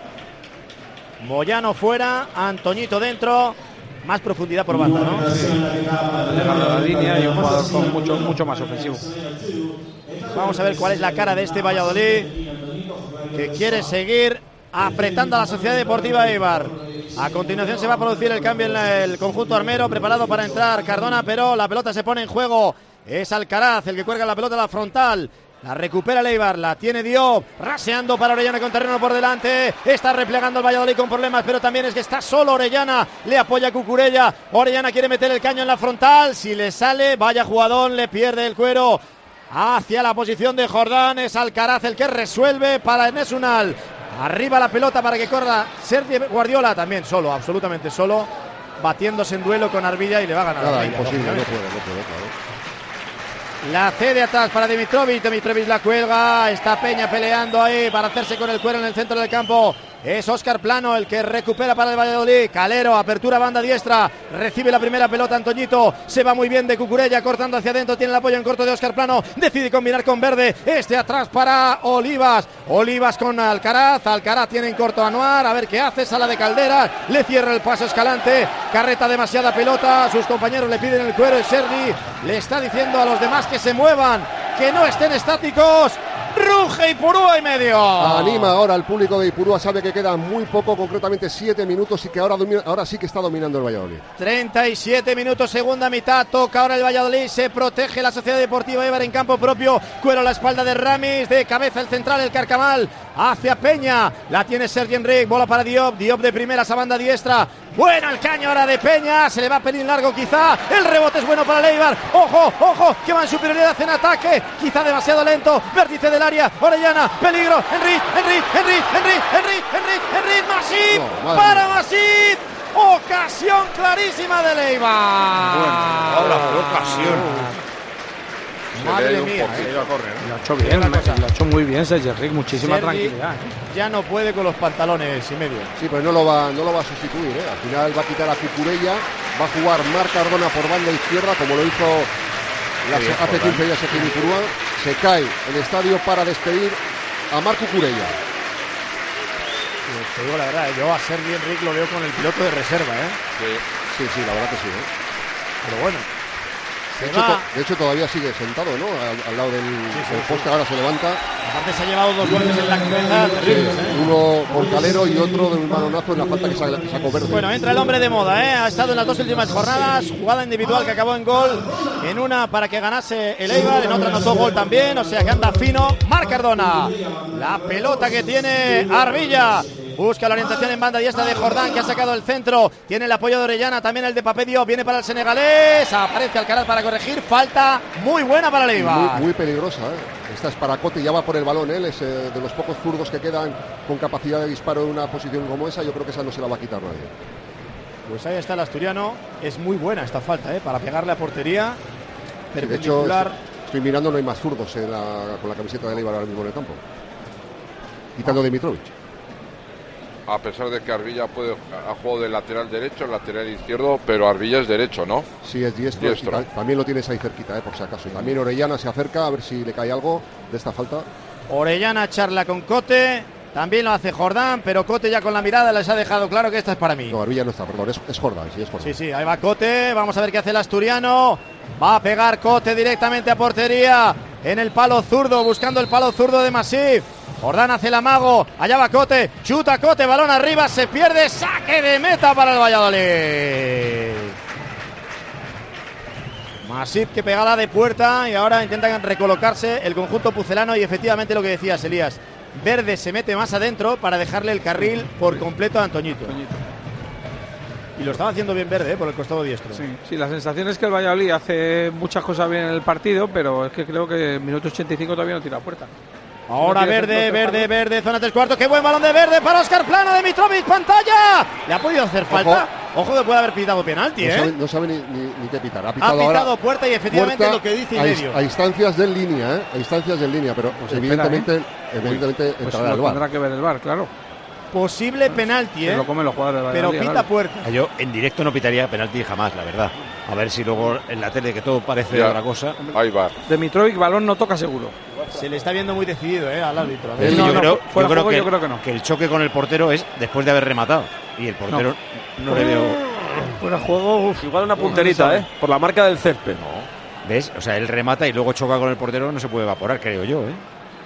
Moyano fuera, Antoñito dentro. Más profundidad por banda, ¿no? Llegando a la línea y un jugador con mucho, mucho más ofensivo. Vamos a ver cuál es la cara de este Valladolid, que quiere seguir apretando a la Sociedad Deportiva Eibar. A continuación se va a producir el cambio en la, el conjunto armero, preparado para entrar Cardona, pero la pelota se pone en juego. Es Alcaraz el que cuelga la pelota a la frontal. La recupera el Eibar, la tiene Diop, raseando para Orellana con terreno por delante. Está replegando el Valladolid con problemas, pero también es que está solo Orellana. Le apoya Cucurella. Orellana quiere meter el caño en la frontal. Si le sale, vaya jugadón, le pierde el cuero. Hacia la posición de Jordán, es Alcaraz el que resuelve para Ernest Unal. Arriba la pelota para que corra Sergi Guardiola, también solo, absolutamente solo, batiéndose en duelo con Arbilla y le va a ganar. Nada, Arbilla, imposible, no lógicamente. puede, no puede, claro. La cede atrás para Dimitrovic, Dimitrovic la cuelga, está Peña peleando ahí para hacerse con el cuero en el centro del campo. Es Óscar Plano el que recupera para el Valladolid. Calero, apertura banda diestra, recibe la primera pelota Antoñito, se va muy bien de Cucurella, cortando hacia adentro, tiene el apoyo en corto de Óscar Plano, decide combinar con Verde, este atrás para Olivas, Olivas con Alcaraz, Alcaraz tiene en corto a Anuar, a ver qué hace, sala de Calderas, le cierra el paso Escalante, carreta demasiada pelota, sus compañeros le piden el cuero y Sergi le está diciendo a los demás que se muevan, que no estén estáticos. ruge Ipurúa y medio. Anima ahora el público de Ipurúa, sabe que queda muy poco, concretamente siete minutos y que ahora, domina, ahora sí que está dominando el Valladolid. treinta y siete minutos, segunda mitad, toca ahora el Valladolid, se protege la Sociedad Deportiva Eibar en campo propio, Cuero a la espalda de Ramis, de cabeza el central, el Carcamal, hacia Peña, la tiene Sergi Enric, bola para Diop, Diop de primera, esa banda diestra, bueno el caño ahora de Peña, se le va a pelín largo quizá, el rebote es bueno para el Eibar, ojo, ojo, que va en superioridad en ataque, quizá demasiado lento, vértice del área, Orellana, peligro, Enric, Enric, Enric, Enric, Enric, Enric, Enric, Masip, no, para Masip, ocasión clarísima del Eibar. Bueno, ahora fue ocasión. Madre mía, eh. Lo ha hecho bien, lo ha hecho muy bien Sergi Enric, muchísima Sergi tranquilidad. Ya no puede con los pantalones y medio. Sí, pero no lo va, no lo va a sustituir, ¿eh? Al final va a quitar a Cucurella, va a jugar Marc Cardona por banda izquierda, como lo hizo la, sí, hace quince días en Ipurúa. Se cae el estadio para despedir a Marc Cucurella. Pues te digo la verdad, yo a Sergi Enric lo veo con el piloto de reserva, ¿eh? Sí, sí, sí, la verdad que sí, ¿eh? Pero bueno. De hecho, to, de hecho todavía sigue sentado, ¿no? Al, al lado del, sí, sí, del poste, sí. Ahora se levanta. Aparte se ha llevado dos golpes en la cabeza terribles, sí, ¿eh? Uno con Calero y otro de un manonazo en la falta que sacó Verde. Bueno, entra el hombre de moda, ¿eh? Ha estado en las dos últimas jornadas, jugada individual que acabó en gol, en una para que ganase el Eibar, en otra anotó gol también, o sea que anda fino Marc Cardona. La pelota que tiene Arvilla. Busca la orientación en banda diestra de Jordán, que ha sacado el centro. Tiene el apoyo de Orellana, también el de Papedio. Viene para el senegalés. Aparece Alcaraz para corregir. Falta muy buena para el Eibar. Muy, muy peligrosa, ¿eh? Esta es para Cote, ya va por el balón. Él es eh, de los pocos zurdos que quedan con capacidad de disparo en una posición como esa. Yo creo que esa no se la va a quitar nadie. Pues ahí está el asturiano. Es muy buena esta falta, ¿eh? Para pegarle a portería. Sí, de hecho, estoy, estoy mirando, no hay más zurdos en la, con la camiseta del Eibar ahora mismo en el campo. Quitando a Dimitrovic. A pesar de que Arvilla puede, ha jugado de lateral derecho, lateral izquierdo, pero Arvilla es derecho, ¿no? Sí, es diestro. diestro. También lo tienes ahí cerquita, eh, por si acaso. También Orellana se acerca a ver si le cae algo de esta falta. Orellana charla con Cote, también lo hace Jordán, pero Cote ya con la mirada les ha dejado claro que esta es para mí. No, Arvilla no está, perdón, es, es Jordán, sí, es Jordán. Sí, sí, ahí va Cote, vamos a ver qué hace el asturiano. Va a pegar Cote directamente a portería, en el palo zurdo, buscando el palo zurdo de Masip. Jordán hace el amago, allá va Cote, chuta Cote, balón arriba, se pierde, saque de meta para el Valladolid. Masip que pegada de puerta y ahora intentan recolocarse el conjunto pucelano y efectivamente lo que decías, Elías, Verde se mete más adentro para dejarle el carril por completo a Antoñito. Y lo estaba haciendo bien Verde, ¿eh? Por el costado diestro. Sí, sí, la sensación es que el Valladolid hace muchas cosas bien en el partido, pero es que creo que en minuto ochenta y cinco todavía no tira a puerta. Ahora no Verde, Verde, Verde, zona tres cuartos. ¡Qué buen balón de Verde para Óscar Plano de Mitrovic! ¡Pantalla! ¿Le ha podido hacer falta? Ojo, Ojo que puede haber pitado penalti, no ¿eh? Sabe, no sabe ni, ni, ni qué pitar. Ha pitado, ha pitado ahora puerta y efectivamente lo que dice y a, medio. A instancias de línea, ¿eh? A instancias de línea, pero pues evidentemente, espera, ¿eh? evidentemente pues entrará al VAR. Tendrá que ver el VAR, claro. Posible penalti, ¿eh? Se lo comen los jugadores de pero Valladolid, pita ¿vale? puerta. Yo en directo no pitaría penalti jamás, la verdad. A ver si luego en la tele que todo parece ya, otra cosa. Ahí va. De Mitrovic, balón no toca seguro. Se le está viendo muy decidido, ¿eh? Al árbitro. No, yo, no, creo, yo, creo juego, que, yo creo que no. Que el choque con el portero es después de haber rematado. Y el portero no, no le veo. Fuera juego, uf, igual una punterita, no ¿eh? Por la marca del césped. No. ¿Ves? O sea, él remata y luego choca con el portero, no se puede evaporar, creo yo, ¿eh?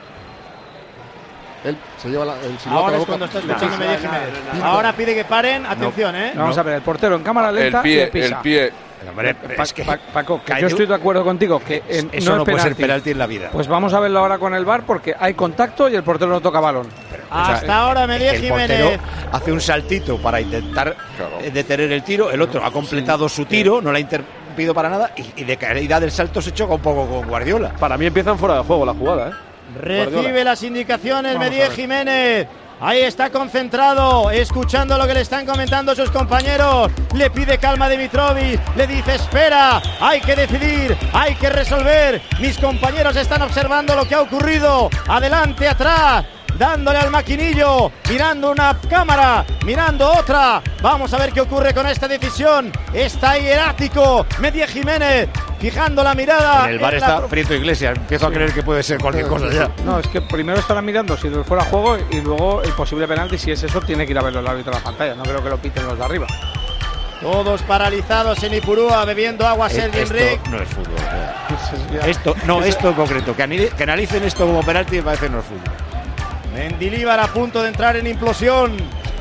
Él se lleva la, el Ahora es cuando está escuchando Medina Jiménez. Ahora pide que paren, atención, ¿eh? Vamos a ver, el portero en cámara lenta el pie, le pisa. El pie. Hombre, pa, es que, pa, Paco, que yo estoy de acuerdo contigo que en, eso no, no es puede penalti. ser penalti en la vida. Pues vamos a verlo ahora con el VAR porque hay contacto y el portero no toca balón. Pero, Hasta o sea, ahora Medina el Jiménez portero hace un saltito para intentar claro. detener el tiro, el otro ha completado sí. su tiro, no la ha interrumpido para nada y, y de caída del salto se choca un poco con Guardiola. Para mí empiezan fuera de juego la jugada, ¿eh? Recibe Guardiola. las indicaciones Medina Jiménez. Ahí está concentrado, escuchando lo que le están comentando sus compañeros. Le pide calma a Dimitrovic, le dice espera, hay que decidir, hay que resolver. Mis compañeros están observando lo que ha ocurrido. Adelante, atrás, dándole al maquinillo, mirando una cámara, mirando otra. Vamos a ver qué ocurre con esta decisión. Está hierático Medina Jiménez, fijando la mirada. En el VAR en está la... Prieto Iglesias. Empiezo sí. a creer que puede ser cualquier cosa ya. No, es que primero estarán mirando si fuera juego y luego el posible penalti. Si es eso, tiene que ir a verlo el árbitro en la pantalla. No creo que lo piten los de arriba. Todos paralizados en Ipurúa bebiendo agua. Sergi Enrique. Esto no es fútbol. Esto, no, esto en concreto. Que, analice, que analicen esto como penalti me parece no es fútbol. Mendilibar a punto de entrar en implosión.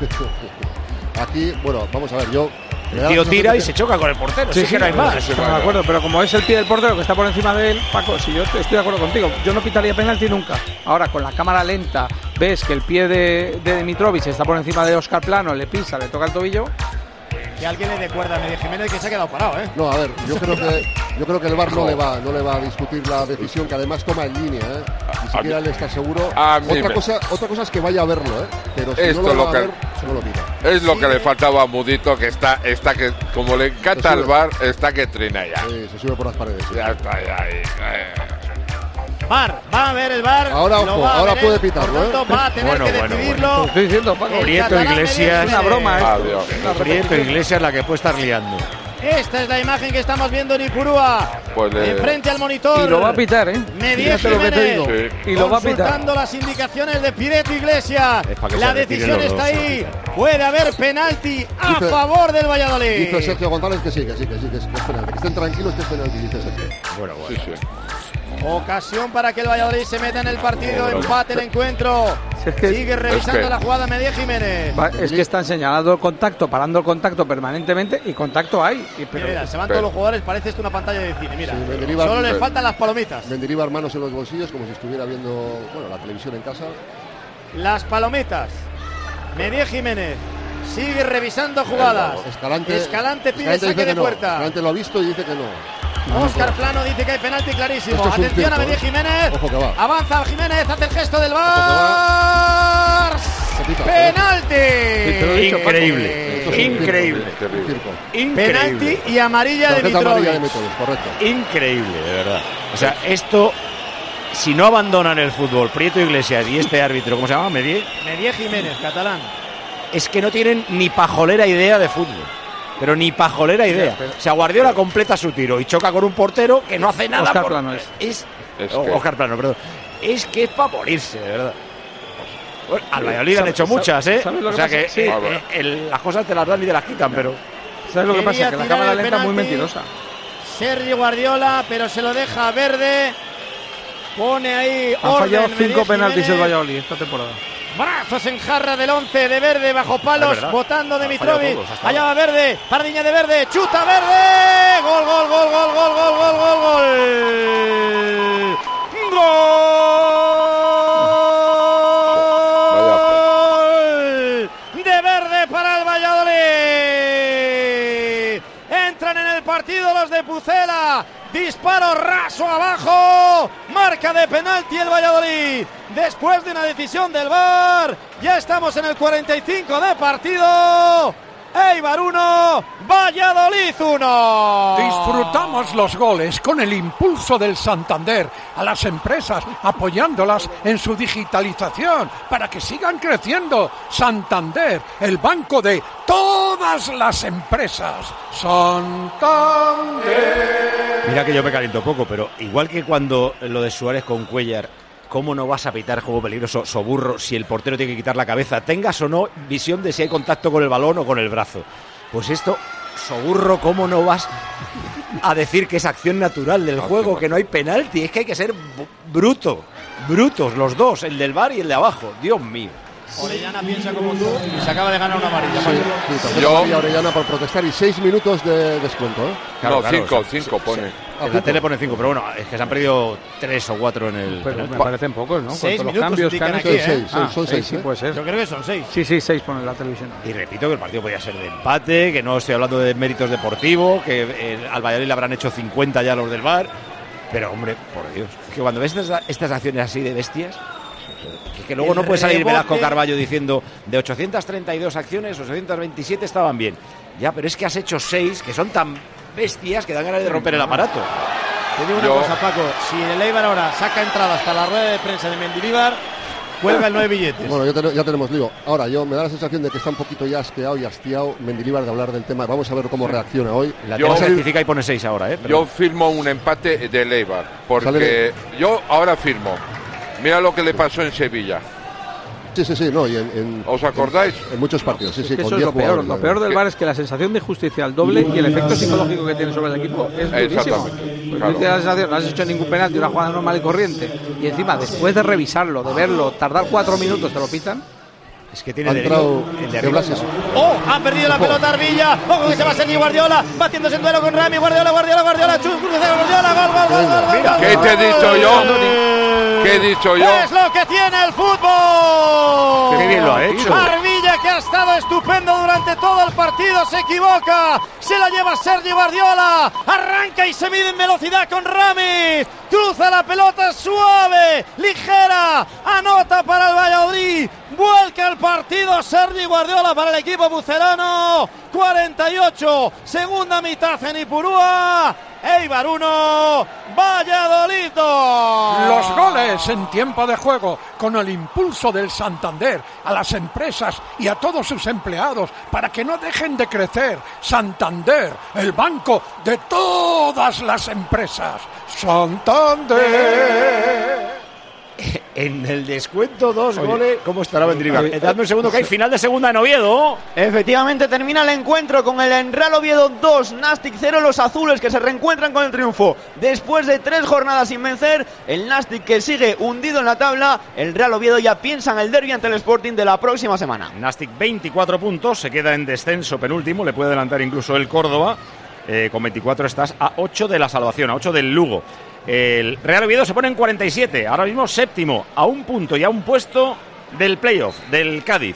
Aquí, bueno, vamos a ver, yo... El tío tira y se choca con el portero. Sí, sí, que no hay más. Estoy de acuerdo, pero como es el pie del portero que está por encima de él, Paco, si yo estoy de acuerdo contigo, yo no pitaría penalti nunca. Ahora, con la cámara lenta, ves que el pie de, de Dimitrovic está por encima de Óscar Plano, le pisa, le toca el tobillo. Que alguien le dé cuerda a Medio Jiménez, que se ha quedado parado, ¿eh? No, a ver, yo creo que yo creo que el V A R no le va no le va a discutir la decisión, que además toma en línea, ¿eh? Ni siquiera le está seguro. Otra me... cosa otra cosa es que vaya a verlo, ¿eh? Pero si Esto no lo, lo va que... a ver, no lo quita. Es lo sí, que le faltaba a Mudito, que está, está que, como le encanta el V A R, está que trina ya. Sí, se sube por las paredes. Sí. Ya está, ya ahí. V A R, va a ver el V A R. Ahora, ojo, ahora puede él, pitarlo, ¿eh? Va a tener bueno, que bueno, decidirlo. bueno. Estoy diciendo, Paco. Prieto Iglesias. Es una broma, ¿eh? Adiós. Prieto Iglesias la que puede estar liando. Esta es la imagen que estamos viendo en Ipurúa. Pues le... Enfrente al monitor. Y lo va a pitar, ¿eh? Medio Fíjate lo que te digo. Sí. Y lo va a pitar. Consultando las indicaciones de Prieto Iglesias. La decisión está ahí. Puede haber penalti a dice, favor del Valladolid. Dice Sergio González que sí, que sí, que sí, que es, que es penalti. Que estén tranquilos, que es penalti, dice Sergio. Bueno, bueno. Sí, sí. Ocasión para que el Valladolid se meta en el partido, empate el encuentro. Si es que, Sigue revisando es que, la jugada Medio Jiménez. Va, es que están señalando el contacto, parando el contacto permanentemente y contacto hay. Y, pero, Mira, se van pero, todos los jugadores, parece esto una pantalla de cine. Mira, sí, Mendilibar, solo le pero, faltan las palomitas. Mendilibar manos en los bolsillos como si estuviera viendo, bueno, la televisión en casa. Las palomitas. Medio Jiménez sigue revisando jugadas. Escalante, Escalante pide Escalante saque de no. puerta. Escalante lo ha visto y dice que no. Óscar Plano dice que hay penalti clarísimo. Esto es un Atención circo, a Medio ¿eh? Jiménez. Ojo que va. Avanza Jiménez, hace el gesto del V A R. ¡Penalti! Increíble. Increíble. Penalti y amarilla de Mitrovic. Correcto. Increíble, de verdad. O sea, esto, si no abandonan el fútbol, Prieto Iglesias y este árbitro, ¿cómo se llama? Medio. Medio Jiménez, catalán. Es que no tienen ni pajolera idea de fútbol. Pero ni pajolera idea. O sea, Guardiola completa su tiro y choca con un portero que no hace nada. Óscar por... Plano es. Es, es oh, que... Óscar Plano, perdón. Es que es para morirse, de verdad. Bueno, al Valladolid han hecho muchas, ¿eh? O sea que sí, eh, eh, el, las cosas te las dan y te las quitan, pero... ¿Sabes lo que pasa? Que la cámara lenta es muy mentirosa. Sergi Guardiola, pero se lo deja Verde. Pone ahí Han orden, fallado cinco penaltis Jiménez. el Valladolid esta temporada. Brazos en jarra del once de Verde bajo palos, es votando de Mitrovic. todos, Allá va Verde, Pardiña de Verde, chuta Verde. Gol, gol, gol, gol, gol, gol, gol, gol, gol. Gol de Verde para el Valladolid. Entran en el partido los de Pucela. Disparo raso abajo. Marca de penalti el Valladolid. Después de una decisión del V A R. Ya estamos en el cuarenta y cinco de partido. Eibar uno, Valladolid uno. Disfrutamos los goles con el impulso del Santander a las empresas, apoyándolas en su digitalización para que sigan creciendo. Santander, el banco de todas las empresas. Santander. Mira que yo me caliento poco, pero igual que cuando lo de Suárez con Cuellar, ¿cómo no vas a pitar juego peligroso, Soburro, si el portero tiene que quitar la cabeza? Tengas o no visión de si hay contacto con el balón o con el brazo. Pues esto, Soburro, ¿cómo no vas a decir que es acción natural del juego, que no hay penalti? Es que hay que ser bruto, brutos los dos, el del V A R y el de abajo. Dios mío. Orellana piensa como tú y se acaba de ganar una amarilla. Sí, sí, yo... Orellana por protestar y seis minutos de descuento, ¿eh? Claro, no, claro, cinco, o sea, cinco pone. Sí, en la tele pone cinco, pero bueno, es que se han perdido tres o cuatro en el... Pero en el... me parecen pocos, ¿no? Seis Con minutos los cambios indican que han aquí, hecho. ¿eh? Seis, son, Ah, son seis, seis, sí, ¿eh? puede ser. Yo creo que son seis. Sí, sí, seis pone en la televisión. Y repito que el partido podía ser de empate, que no estoy hablando de méritos deportivos, que eh, al Valladolid le habrán hecho cincuenta ya los del V A R, pero hombre, por Dios, es que cuando ves estas, estas acciones así de bestias... Que, que luego el no puede salir rebote. Velasco Carballo diciendo de ochocientas treinta y dos acciones, ochocientas veintisiete estaban bien. Ya, pero es que has hecho seis que son tan bestias que dan ganas de romper el aparato. Te digo una Yo... cosa, Paco. Si el Eibar ahora saca entrada hasta la rueda de prensa de Mendilibar, cuelga el nueve billetes. Bueno, ya, ten- ya tenemos lío. Ahora, yo me da la sensación de que está un poquito ya asqueado y hastiado Mendilibar de hablar del tema. Vamos a ver cómo reacciona hoy. La Yo- tele certifica y pone seis ahora, ¿eh? Yo Perdón. firmo un empate del Eibar, porque Sale yo ahora firmo. Mira lo que le pasó en Sevilla. Sí, sí, sí, no, y en, en, ¿Os acordáis? En, en muchos partidos, sí, sí. Es con eso es lo peor. Lo peor del ¿Qué? V A R es que la sensación de justicia al doble y el efecto psicológico que tiene sobre el equipo es durísimo. Pues claro. No tienes la sensación, no has hecho ningún penalti, una jugada normal y corriente. Y encima, después de revisarlo, de verlo, tardar cuatro minutos, te lo pitan. Es que tiene ha entrado el de arriba. ¡Oh! Ha perdido la pelota Arbilla. ¡Ojo que se va a Sergi Guardiola! Batiéndose en duelo con Rami. Guardiola, Guardiola, Guardiola. Chus, cruce de Guardiola. Gol, gol, gol, gol, Mira, gol, ¿qué gol, te he gol, dicho gol, yo? gol. ¿Qué he dicho yo? Es lo que tiene el fútbol. Qué bien lo ha hecho. Arbilla, que ha estado estupendo durante todo el partido, se equivoca. Se la lleva Sergi Guardiola. Arranca y se mide en velocidad con Ramis. Cruza la pelota suave, ligera. Anota para el Valladolid. Vuelca el partido Sergi Guardiola para el equipo bucerano. cuarenta y ocho, segunda mitad en Ipurúa. Eibar uno, Valladolid dos. Los goles en tiempo de juego con el impulso del Santander a las empresas y a todos sus empleados para que no dejen de crecer. Santander, el banco de todas las empresas. Santander. En el descuento, dos Oye, goles. ¿Cómo estará Vendriva? Eh, Dadme un segundo, que hay final de segunda en Oviedo. Efectivamente, termina el encuentro con el Real Oviedo dos, Nastic cero. Los azules que se reencuentran con el triunfo después de tres jornadas sin vencer. El Nastic que sigue hundido en la tabla. El Real Oviedo ya piensa en el derbi ante el Sporting de la próxima semana. Nastic veinticuatro puntos, se queda en descenso penúltimo. Le puede adelantar incluso el Córdoba. Eh, con veinticuatro estás a ocho de la salvación, a ocho del Lugo. El Real Oviedo se pone en cuarenta y siete, ahora mismo séptimo, a un punto y a un puesto del playoff, del Cádiz.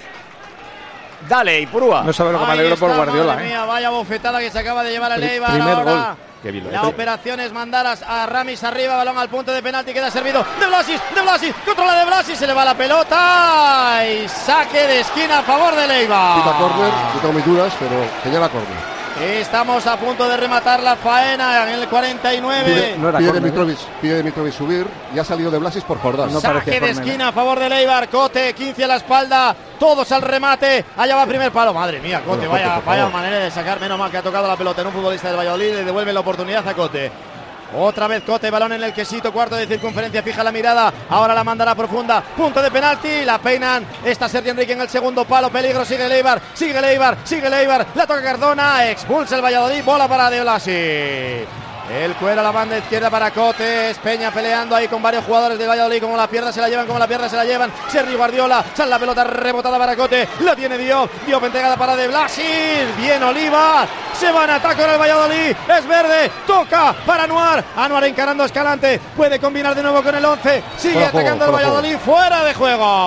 Dale, Ipurúa. No sabe lo que me alegro por Guardiola. Madre mía, vaya bofetada que se acaba de llevar el Eibar. Primer ahora. gol. Qué bien lo La he operación es mandar a, a Ramis arriba, balón al punto de penalti, queda servido. De Blasis, de Blasis, controla de Blasis, se le va la pelota y saque de esquina a favor del Eibar. Quita córner, yo tengo mis dudas, pero señala córner. Estamos a punto de rematar la faena en el cuarenta y nueve. Pide, no pide, Dimitrovic, pide Dimitrovic subir y ha salido de Blasis por Jordán. No saque de esquina a favor del Eibar. Cote, quince a la espalda, todos al remate. Allá va primer palo. Madre mía, Cote, bueno, vaya, Cote, vaya manera de sacar. Menos mal que ha tocado la pelota en un futbolista del Valladolid. Le devuelve la oportunidad a Cote. Otra vez Cote, balón en el quesito, cuarto de circunferencia, fija la mirada, ahora la mandará profunda, punto de penalti, la peinan, está Sergi Enrique en el segundo palo, peligro, sigue el Eibar, sigue el Eibar, sigue el Eibar, la toca Cardona, expulsa el Valladolid, bola para De Blasi. El cuero a la banda izquierda para Cote. Es Peña peleando ahí con varios jugadores de Valladolid. Como la pierna se la llevan, como la pierna se la llevan. Sergi Guardiola, sale la pelota rebotada para Cote. La tiene Diop, Diop entregada para De Blasis. Bien Oliva, se va en ataque con el Valladolid. Es verde, toca para Anuar. Anuar encarando a Escalante, puede combinar de nuevo con el once. Sigue fuera atacando juego, el Valladolid, juego. Fuera de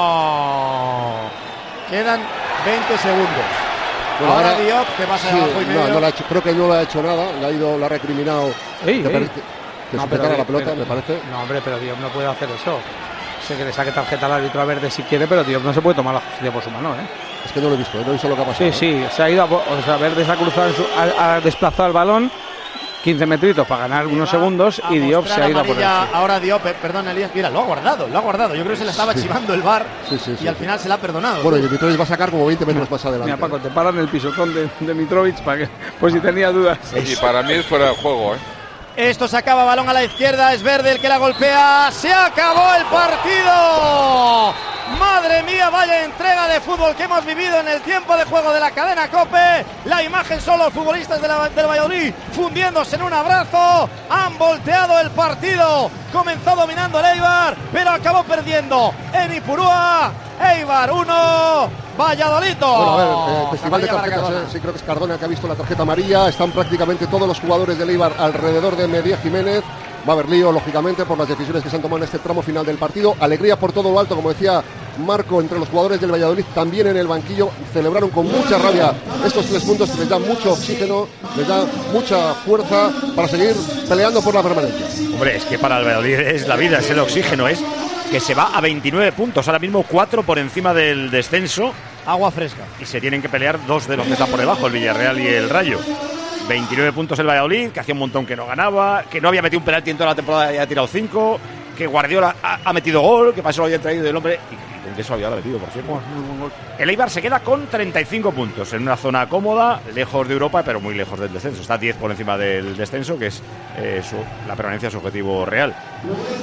juego. Quedan veinte segundos. Bueno, ahora, ahora Diop, que pasa sí, abajo y medio. No, no la ha hecho, creo que no le ha hecho nada, le ha ido, le ha recriminado ey, que, ey. que, que no, sujetara pero, la pelota, pero, me parece. No, hombre, pero Diop no puede hacer eso. Sé que le saque tarjeta al árbitro a verde si quiere, pero Diop no se puede tomar la justicia por su mano, ¿eh? Es que no lo he visto, no he visto lo que ha pasado. Sí, sí, se ha ido, a, o sea, Verde se ha cruzado, en su, ha, ha desplazado el balón quince metritos para ganar unos segundos y Diop se ha ido a por él. Ahora Diop, perdón Elías, mira, lo ha guardado, lo ha guardado. Yo creo que se le estaba sí. chivando el V A R sí, sí, sí, y al final se le ha perdonado. Bueno, y Dimitrovic va a sacar como veinte metros más adelante. Mira, Paco, te paran el pisotón de, de Mitrovic para que, pues si tenía dudas. Y para mí es fuera de juego, ¿eh? Esto se acaba, balón a la izquierda, es Verde el que la golpea. ¡Se acabó el partido! Madre mía, vaya entrega de fútbol que hemos vivido en el tiempo de juego de la cadena COPE. La imagen son los futbolistas de la, del Valladolid fundiéndose en un abrazo. Han volteado el partido. Comenzó dominando el Eibar, pero acabó perdiendo en Ipurúa. Eibar uno, Valladolid. Bueno, a ver, eh, festival de tarjetas, eh, sí creo que es Cardona que ha visto la tarjeta amarilla. Están prácticamente todos los jugadores del Eibar alrededor de Medía Jiménez. Va a haber lío, lógicamente, por las decisiones que se han tomado en este tramo final del partido. Alegría por todo lo alto, como decía Marco, entre los jugadores del Valladolid, también en el banquillo. Celebraron con mucha rabia estos tres puntos que les dan mucho oxígeno, les dan mucha fuerza para seguir peleando por la permanencia. Hombre, es que para el Valladolid es la vida, es el oxígeno, es que se va a veintinueve puntos, ahora mismo cuatro por encima del descenso. Agua fresca. Y se tienen que pelear dos de los que están por debajo, el Villarreal y el Rayo. veintinueve puntos el Valladolid, que hacía un montón que no ganaba, que no había metido un penalti en toda la temporada y ha tirado cinco, que Guardiola ha, ha metido gol, que para eso lo había traído el hombre, y, y con que eso había metido, por cierto. El Eibar se queda con treinta y cinco puntos, en una zona cómoda, lejos de Europa, pero muy lejos del descenso. Está diez por encima del descenso, que es eh, su, la permanencia, su objetivo real.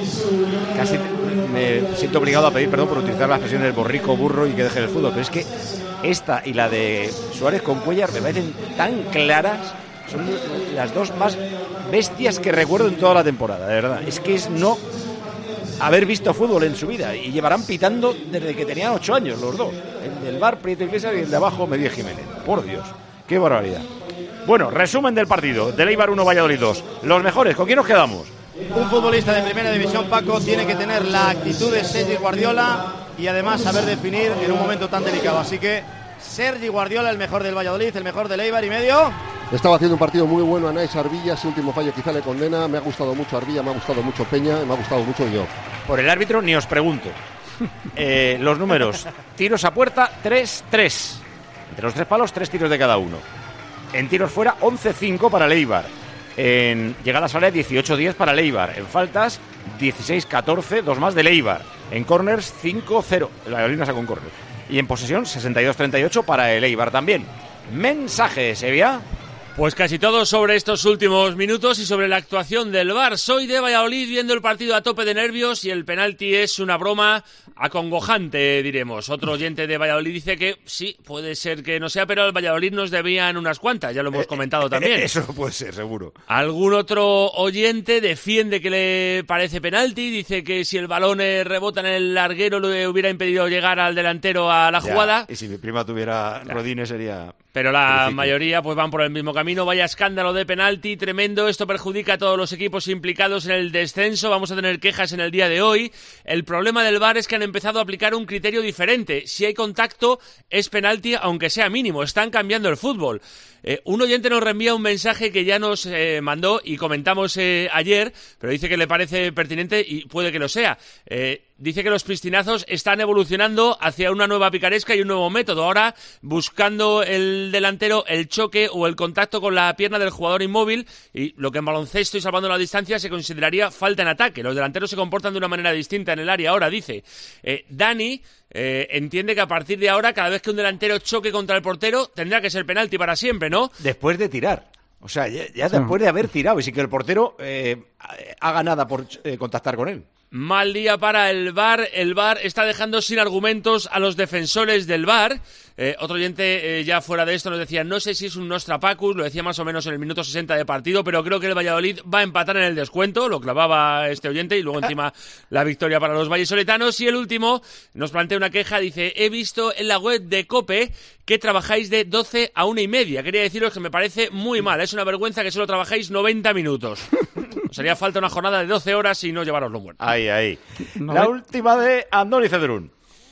casi me siento obligado a pedir perdón por utilizar la expresión del borrico burro y que deje el fútbol, pero es que esta y la de Suárez con Cuéllar me parecen tan claras, son las dos más bestias que recuerdo en toda la temporada, de verdad. Es que es no haber visto fútbol en su vida, y llevarán pitando desde que tenían ocho años los dos, el del bar Prieto Iglesias y el de abajo Medina Jiménez. Por Dios, qué barbaridad. Bueno, resumen del partido, del Eibar uno Valladolid dos. Los mejores, ¿con quién nos quedamos? Un futbolista de primera división, Paco, tiene que tener la actitud de Sergi Guardiola y además saber definir en un momento tan delicado. Así que Sergi Guardiola, el mejor del Valladolid, el mejor del Eibar y medio. Estaba haciendo un partido muy bueno Anais Arbilla, ese último fallo quizá le condena. Me ha gustado mucho Arbilla, me ha gustado mucho Peña, me ha gustado mucho yo. Por el árbitro ni os pregunto. Eh, los números, tiros a puerta, tres tres. Entre los tres palos, tres tiros de cada uno. En tiros fuera, once cinco para el Eibar. En llegadas al área, dieciocho diez para el Eibar. En faltas, dieciséis catorce, dos más del Eibar. En corners, cinco cero. La Valladolid sacó un córner. Y en posesión, sesenta y dos treinta y ocho para el Eibar también. Mensajes, Sevilla. Pues casi todo sobre estos últimos minutos y sobre la actuación del V A R. Soy de Valladolid viendo el partido a tope de nervios y el penalti es una broma acongojante, diremos. Otro oyente de Valladolid dice que sí, puede ser que no sea, pero al Valladolid nos debían unas cuantas, ya lo hemos comentado también. Eso puede ser, seguro. Algún otro oyente defiende que le parece penalti, dice que si el balón rebota en el larguero le hubiera impedido llegar al delantero a la ya, jugada. Y si mi prima tuviera ya. Rodines sería... Pero la mayoría pues van por el mismo camino. Vaya escándalo de penalti, tremendo. Esto perjudica a todos los equipos implicados en el descenso. Vamos a tener quejas en el día de hoy. El problema del V A R es que han empezado a aplicar un criterio diferente. Si hay contacto, es penalti, aunque sea mínimo. Están cambiando el fútbol. Eh, un oyente nos reenvía un mensaje que ya nos eh, mandó y comentamos eh, ayer, pero dice que le parece pertinente y puede que lo sea. Eh, dice que los piscinazos están evolucionando hacia una nueva picaresca y un nuevo método. Ahora buscando el delantero el choque o el contacto con la pierna del jugador inmóvil, y lo que en baloncesto y salvando la distancia se consideraría falta en ataque. Los delanteros se comportan de una manera distinta en el área. Ahora dice eh, Dani eh, entiende que a partir de ahora cada vez que un delantero choque contra el portero tendrá que ser penalti para siempre, ¿no? Después de tirar. O sea, ya, ya después de haber tirado y sin que el portero eh, haga nada por eh, contactar con él. Mal día para el V A R. El V A R está dejando sin argumentos a los defensores del V A R. Eh, otro oyente eh, ya fuera de esto nos decía, no sé si es un Nostrapacus, lo decía más o menos en el minuto sesenta de partido, pero creo que el Valladolid va a empatar en el descuento, lo clavaba este oyente, y luego encima la victoria para los vallisoletanos. Y el último nos plantea una queja, dice, he visto en la web de COPE que trabajáis de doce a una y media. Quería deciros que me parece muy mal, es una vergüenza que solo trabajáis noventa minutos. Os haría falta una jornada de doce horas y no llevaroslo muerto. Ahí, ahí. No, la última de Andoni Cedrún.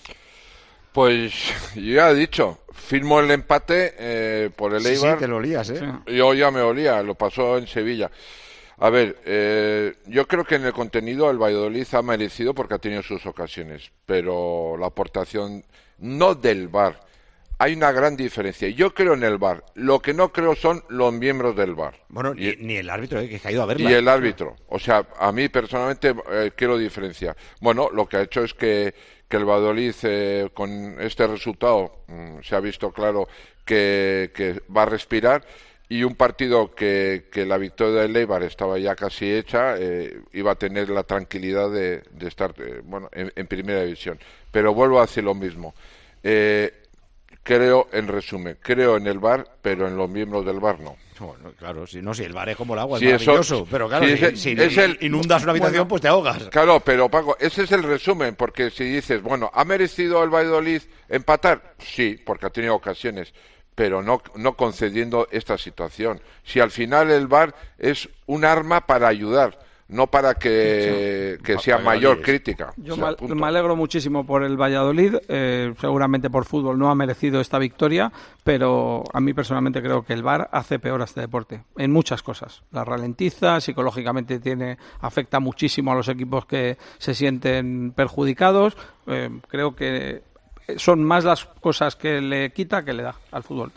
Pues yo ya he dicho, firmo el empate eh, por el sí, Eibar. Sí, te lo olías, ¿eh? Yo ya me olía, lo pasó en Sevilla. A ver, eh, yo creo que en el contenido el Valladolid ha merecido porque ha tenido sus ocasiones, pero la aportación no del V A R. Hay una gran diferencia. Yo creo en el V A R. Lo que no creo son los miembros del V A R. Bueno, y, ni el árbitro, eh, que ha ido a verla. Y el árbitro. O sea, a mí personalmente eh, quiero diferencia. Bueno, lo que ha hecho es que, que el Valladolid, eh, con este resultado, mmm, se ha visto claro que, que va a respirar. Y un partido que, que la victoria del Eibar estaba ya casi hecha, eh, iba a tener la tranquilidad de, de estar eh, bueno, en, en primera división. Pero vuelvo a decir lo mismo. Eh, Creo, en resumen, creo en el V A R, pero en los miembros del V A R no. Bueno, claro, si no, si el V A R es como el agua, sí, es maravilloso, eso, pero claro, sí, si, es, si es el, inundas una habitación, bueno, pues te ahogas. Claro, pero Paco, ese es el resumen, porque si dices, bueno, ¿ha merecido el Valladolid empatar? Sí, porque ha tenido ocasiones, pero no, no concediendo esta situación. Si al final el V A R es un arma para ayudar, no para que, que sea mayor crítica. Yo o sea, me, me alegro muchísimo por el Valladolid, eh, seguramente por fútbol no ha merecido esta victoria, pero a mí personalmente creo que el V A R hace peor a este deporte, en muchas cosas. La ralentiza, psicológicamente tiene afecta muchísimo a los equipos que se sienten perjudicados, eh, creo que son más las cosas que le quita que le da al fútbol, de verdad.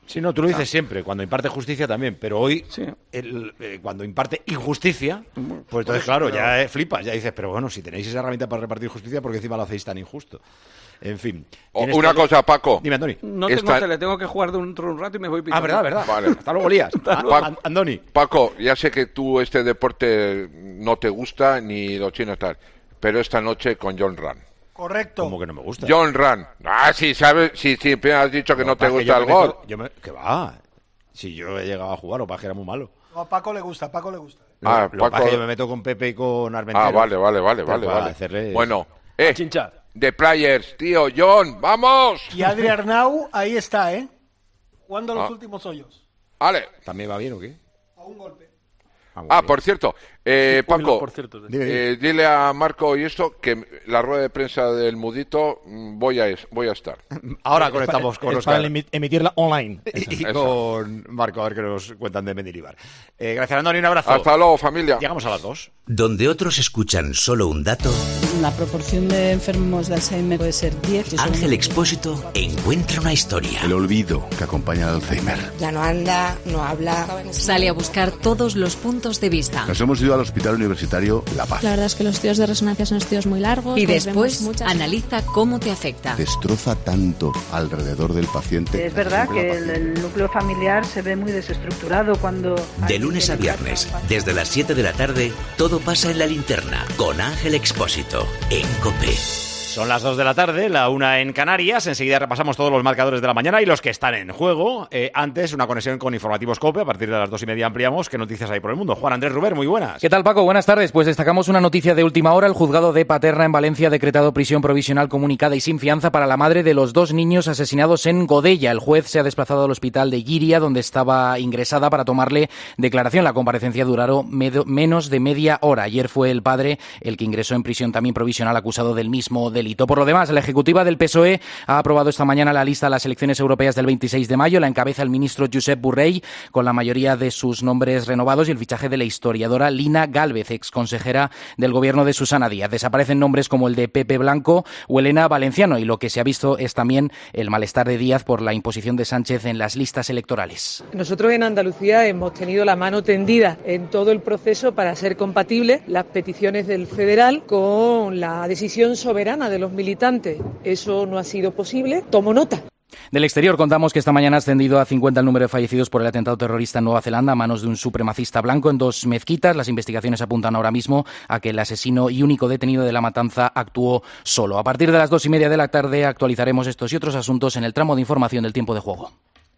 Sí, no, tú lo dices siempre, cuando imparte justicia también, pero hoy, sí. el, eh, cuando imparte injusticia, pues entonces, claro, ya eh, flipas, ya dices, pero bueno, si tenéis esa herramienta para repartir justicia, ¿por qué encima lo hacéis tan injusto? En fin. O, una este... cosa, Paco. Dime, Andoni. No tengo Esta... tele, tengo que jugar dentro de un rato y me voy picando. Ah, verdad, verdad. Vale. Hasta luego, Lías. Pa- Andoni. Paco, ya sé que tú este deporte no te gusta ni lo chinos tal, pero esta noche con John Ram. Correcto. ¿Cómo que no me gusta? John Ram. Ah, sí, sabes, sí, sí, has dicho que no, no te gusta el gol. Yo me... ¿Qué va? Si yo he llegado a jugar, o para que era muy malo. No, a Paco le gusta, a Paco le gusta. Ah, lo, lo Paco... que yo me meto con Pepe y con Armentero. Ah, vale, vale, vale, vale, vale. Hacerles... Bueno, eh, de Players, tío, John, ¡vamos! Y Adri Arnau, ahí está, ¿eh? Jugando los ah. últimos hoyos. Vale. ¿También va bien o qué? A un golpe. Ah, ah por cierto, eh, Paco, por cierto, sí. eh, dile a Marco y esto que la rueda de prensa del Mudito voy a es, voy a estar. Ahora conectamos con Oscar. Para emitirla online. Y, y con Marco, a ver qué nos cuentan de Mendilibar. Eh, gracias, Andoni, un abrazo. Hasta luego, familia. Llegamos a las dos. Donde otros escuchan solo un dato, la proporción de enfermos de Alzheimer puede ser diez. Ángel Expósito encuentra una historia. El olvido que acompaña al Alzheimer. Ya no anda, no habla. Sale a buscar todos los puntos de vista. Nos hemos ido al Hospital Universitario La Paz. La verdad es que los estudios de resonancia son estudios muy largos. Y después analiza cómo te afecta. Destroza tanto alrededor del paciente. Es verdad que el, el núcleo familiar se ve muy desestructurado cuando... De lunes a viernes, desde las siete de la tarde, todo pasa en La Linterna, con Ángel Expósito, en COPE. Son las dos de la tarde, la una en Canarias. Enseguida repasamos todos los marcadores de la mañana y los que están en juego. Eh, antes, una conexión con Informativos COPE. A partir de las dos y media ampliamos. ¿Qué noticias hay por el mundo? Juan Andrés Ruber, muy buenas. ¿Qué tal, Paco? Buenas tardes. Pues destacamos una noticia de última hora. El juzgado de Paterna en Valencia ha decretado prisión provisional comunicada y sin fianza para la madre de los dos niños asesinados en Godella. El juez se ha desplazado al hospital de Giria, donde estaba ingresada, para tomarle declaración. La comparecencia duró med- menos de media hora. Ayer fue el padre el que ingresó en prisión también provisional acusado del mismo delito. Por lo demás, la ejecutiva del P S O E ha aprobado esta mañana la lista de las elecciones europeas del veintiséis de mayo. La encabeza el ministro Josep Borrell, con la mayoría de sus nombres renovados, y el fichaje de la historiadora Lina Gálvez, exconsejera del gobierno de Susana Díaz. Desaparecen nombres como el de Pepe Blanco o Elena Valenciano, y lo que se ha visto es también el malestar de Díaz por la imposición de Sánchez en las listas electorales. Nosotros en Andalucía hemos tenido la mano tendida en todo el proceso para hacer compatibles las peticiones del federal con la decisión soberana de los militantes. Eso no ha sido posible. Tomo nota. Del exterior contamos que esta mañana ha ascendido a cincuenta el número de fallecidos por el atentado terrorista en Nueva Zelanda a manos de un supremacista blanco en dos mezquitas. Las investigaciones apuntan ahora mismo a que el asesino y único detenido de la matanza actuó solo. A partir de las dos y media de la tarde actualizaremos estos y otros asuntos en el tramo de información del tiempo de juego.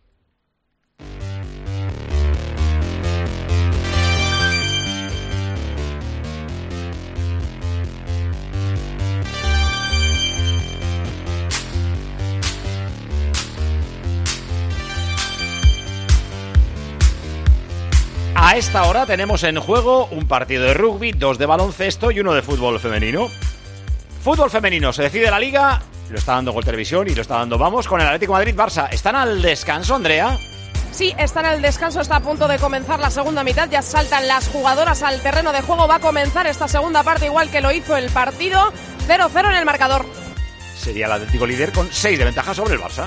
A esta hora tenemos en juego un partido de rugby, dos de baloncesto y uno de fútbol femenino. Fútbol femenino, se decide la liga, lo está dando Gol Televisión y lo está dando Vamos con el Atlético de Madrid-Barça. ¿Están al descanso, Andrea? Sí, están al descanso, está a punto de comenzar la segunda mitad, ya saltan las jugadoras al terreno de juego, va a comenzar esta segunda parte igual que lo hizo el partido, cero cero en el marcador. Sería el Atlético líder con seis de ventaja sobre el Barça.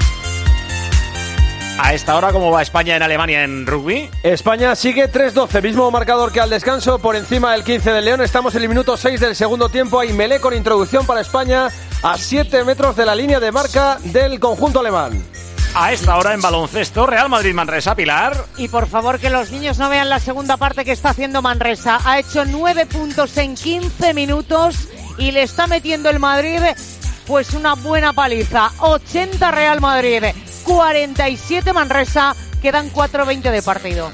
A esta hora, ¿cómo va España en Alemania en rugby? España sigue tres doce, mismo marcador que al descanso, por encima del quince del León. Estamos en el minuto seis del segundo tiempo. Hay melé con introducción para España a siete metros de la línea de marca del conjunto alemán. A esta hora en baloncesto, Real Madrid-Manresa, Pilar. Y por favor que los niños no vean la segunda parte que está haciendo Manresa. Ha hecho nueve puntos en quince minutos y le está metiendo el Madrid pues una buena paliza. ochenta Real Madrid, cuarenta y siete Manresa, quedan cuatro veinte de partido.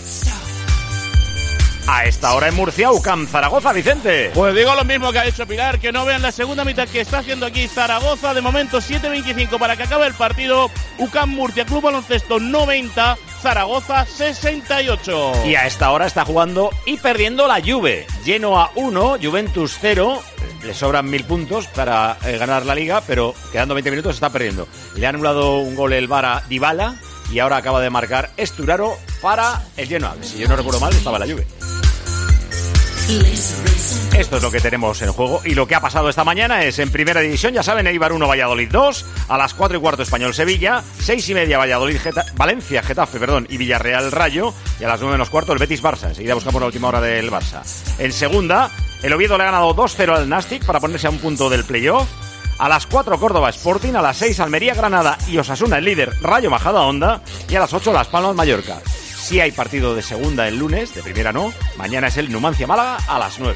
A esta hora en Murcia, U C A M Zaragoza, Vicente. Pues digo lo mismo que ha dicho Pilar, que no vean la segunda mitad que está haciendo aquí Zaragoza. De momento siete veinticinco para que acabe el partido. U C A M Murcia, Club Baloncesto noventa, Zaragoza sesenta y ocho. Y a esta hora está jugando y perdiendo la Juve. Genoa uno, Juventus cero. Le sobran mil puntos para eh, ganar la Liga, pero quedando veinte minutos está perdiendo. Le ha anulado un gol el V A R a Dybala y ahora acaba de marcar Sturaro para el Genoa. Si yo no recuerdo mal, estaba la Juve. Esto es lo que tenemos en juego y lo que ha pasado esta mañana es en Primera División, ya saben, Eibar uno, Valladolid dos, a las cuatro y cuarto Español Sevilla, seis y media Valladolid, Geta- Valencia, Getafe, perdón, y Villarreal Rayo, y a las nueve menos cuarto el Betis Barça. Enseguida buscamos la última hora del Barça. En segunda, el Oviedo le ha ganado dos cero al Nastic para ponerse a un punto del playoff. A las cuatro Córdoba Sporting, a las seis Almería Granada y Osasuna el líder Rayo Majadahonda, y a las ocho Las Palmas Mallorca. Si hay partido de segunda el lunes, de primera no, mañana es el Numancia Málaga a las nueve.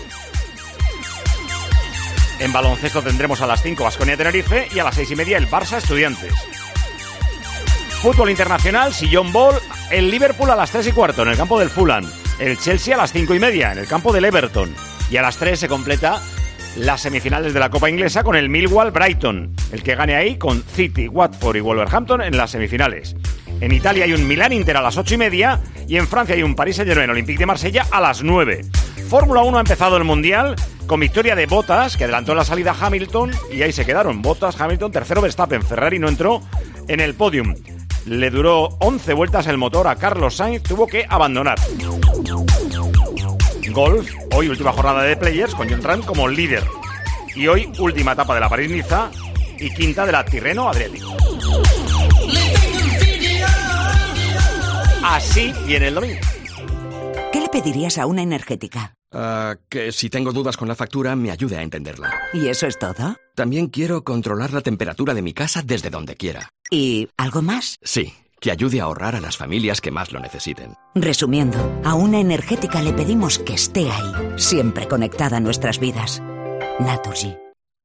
En baloncesto tendremos a las cinco Baskonia Tenerife y a las seis y media el Barça Estudiantes. Fútbol internacional, sillón ball, el Liverpool a las tres y cuarto en el campo del Fulham, el Chelsea a las cinco y media en el campo del Everton, y a las tres se completa las semifinales de la Copa Inglesa con el Millwall Brighton, el que gane ahí con City, Watford y Wolverhampton en las semifinales. En Italia hay un Milán Inter a las ocho y media y en Francia hay un Paris Saint-Germain Olympique de Marsella a las nueve. Fórmula uno ha empezado el Mundial con victoria de Bottas, que adelantó en la salida a Hamilton, y ahí se quedaron. Bottas, Hamilton, tercero Verstappen. Ferrari no entró en el podium. Le duró once vueltas el motor a Carlos Sainz, tuvo que abandonar. Golf, hoy última jornada de Players con Jon Rahm como líder. Y hoy última etapa de la París-Niza y quinta de la Tirreno Adriático. Así viene el domingo. ¿Qué le pedirías a una energética? Uh, que si tengo dudas con la factura, me ayude a entenderla. ¿Y eso es todo? También quiero controlar la temperatura de mi casa desde donde quiera. ¿Y algo más? Sí, que ayude a ahorrar a las familias que más lo necesiten. Resumiendo, a una energética le pedimos que esté ahí, siempre conectada a nuestras vidas. Naturgy.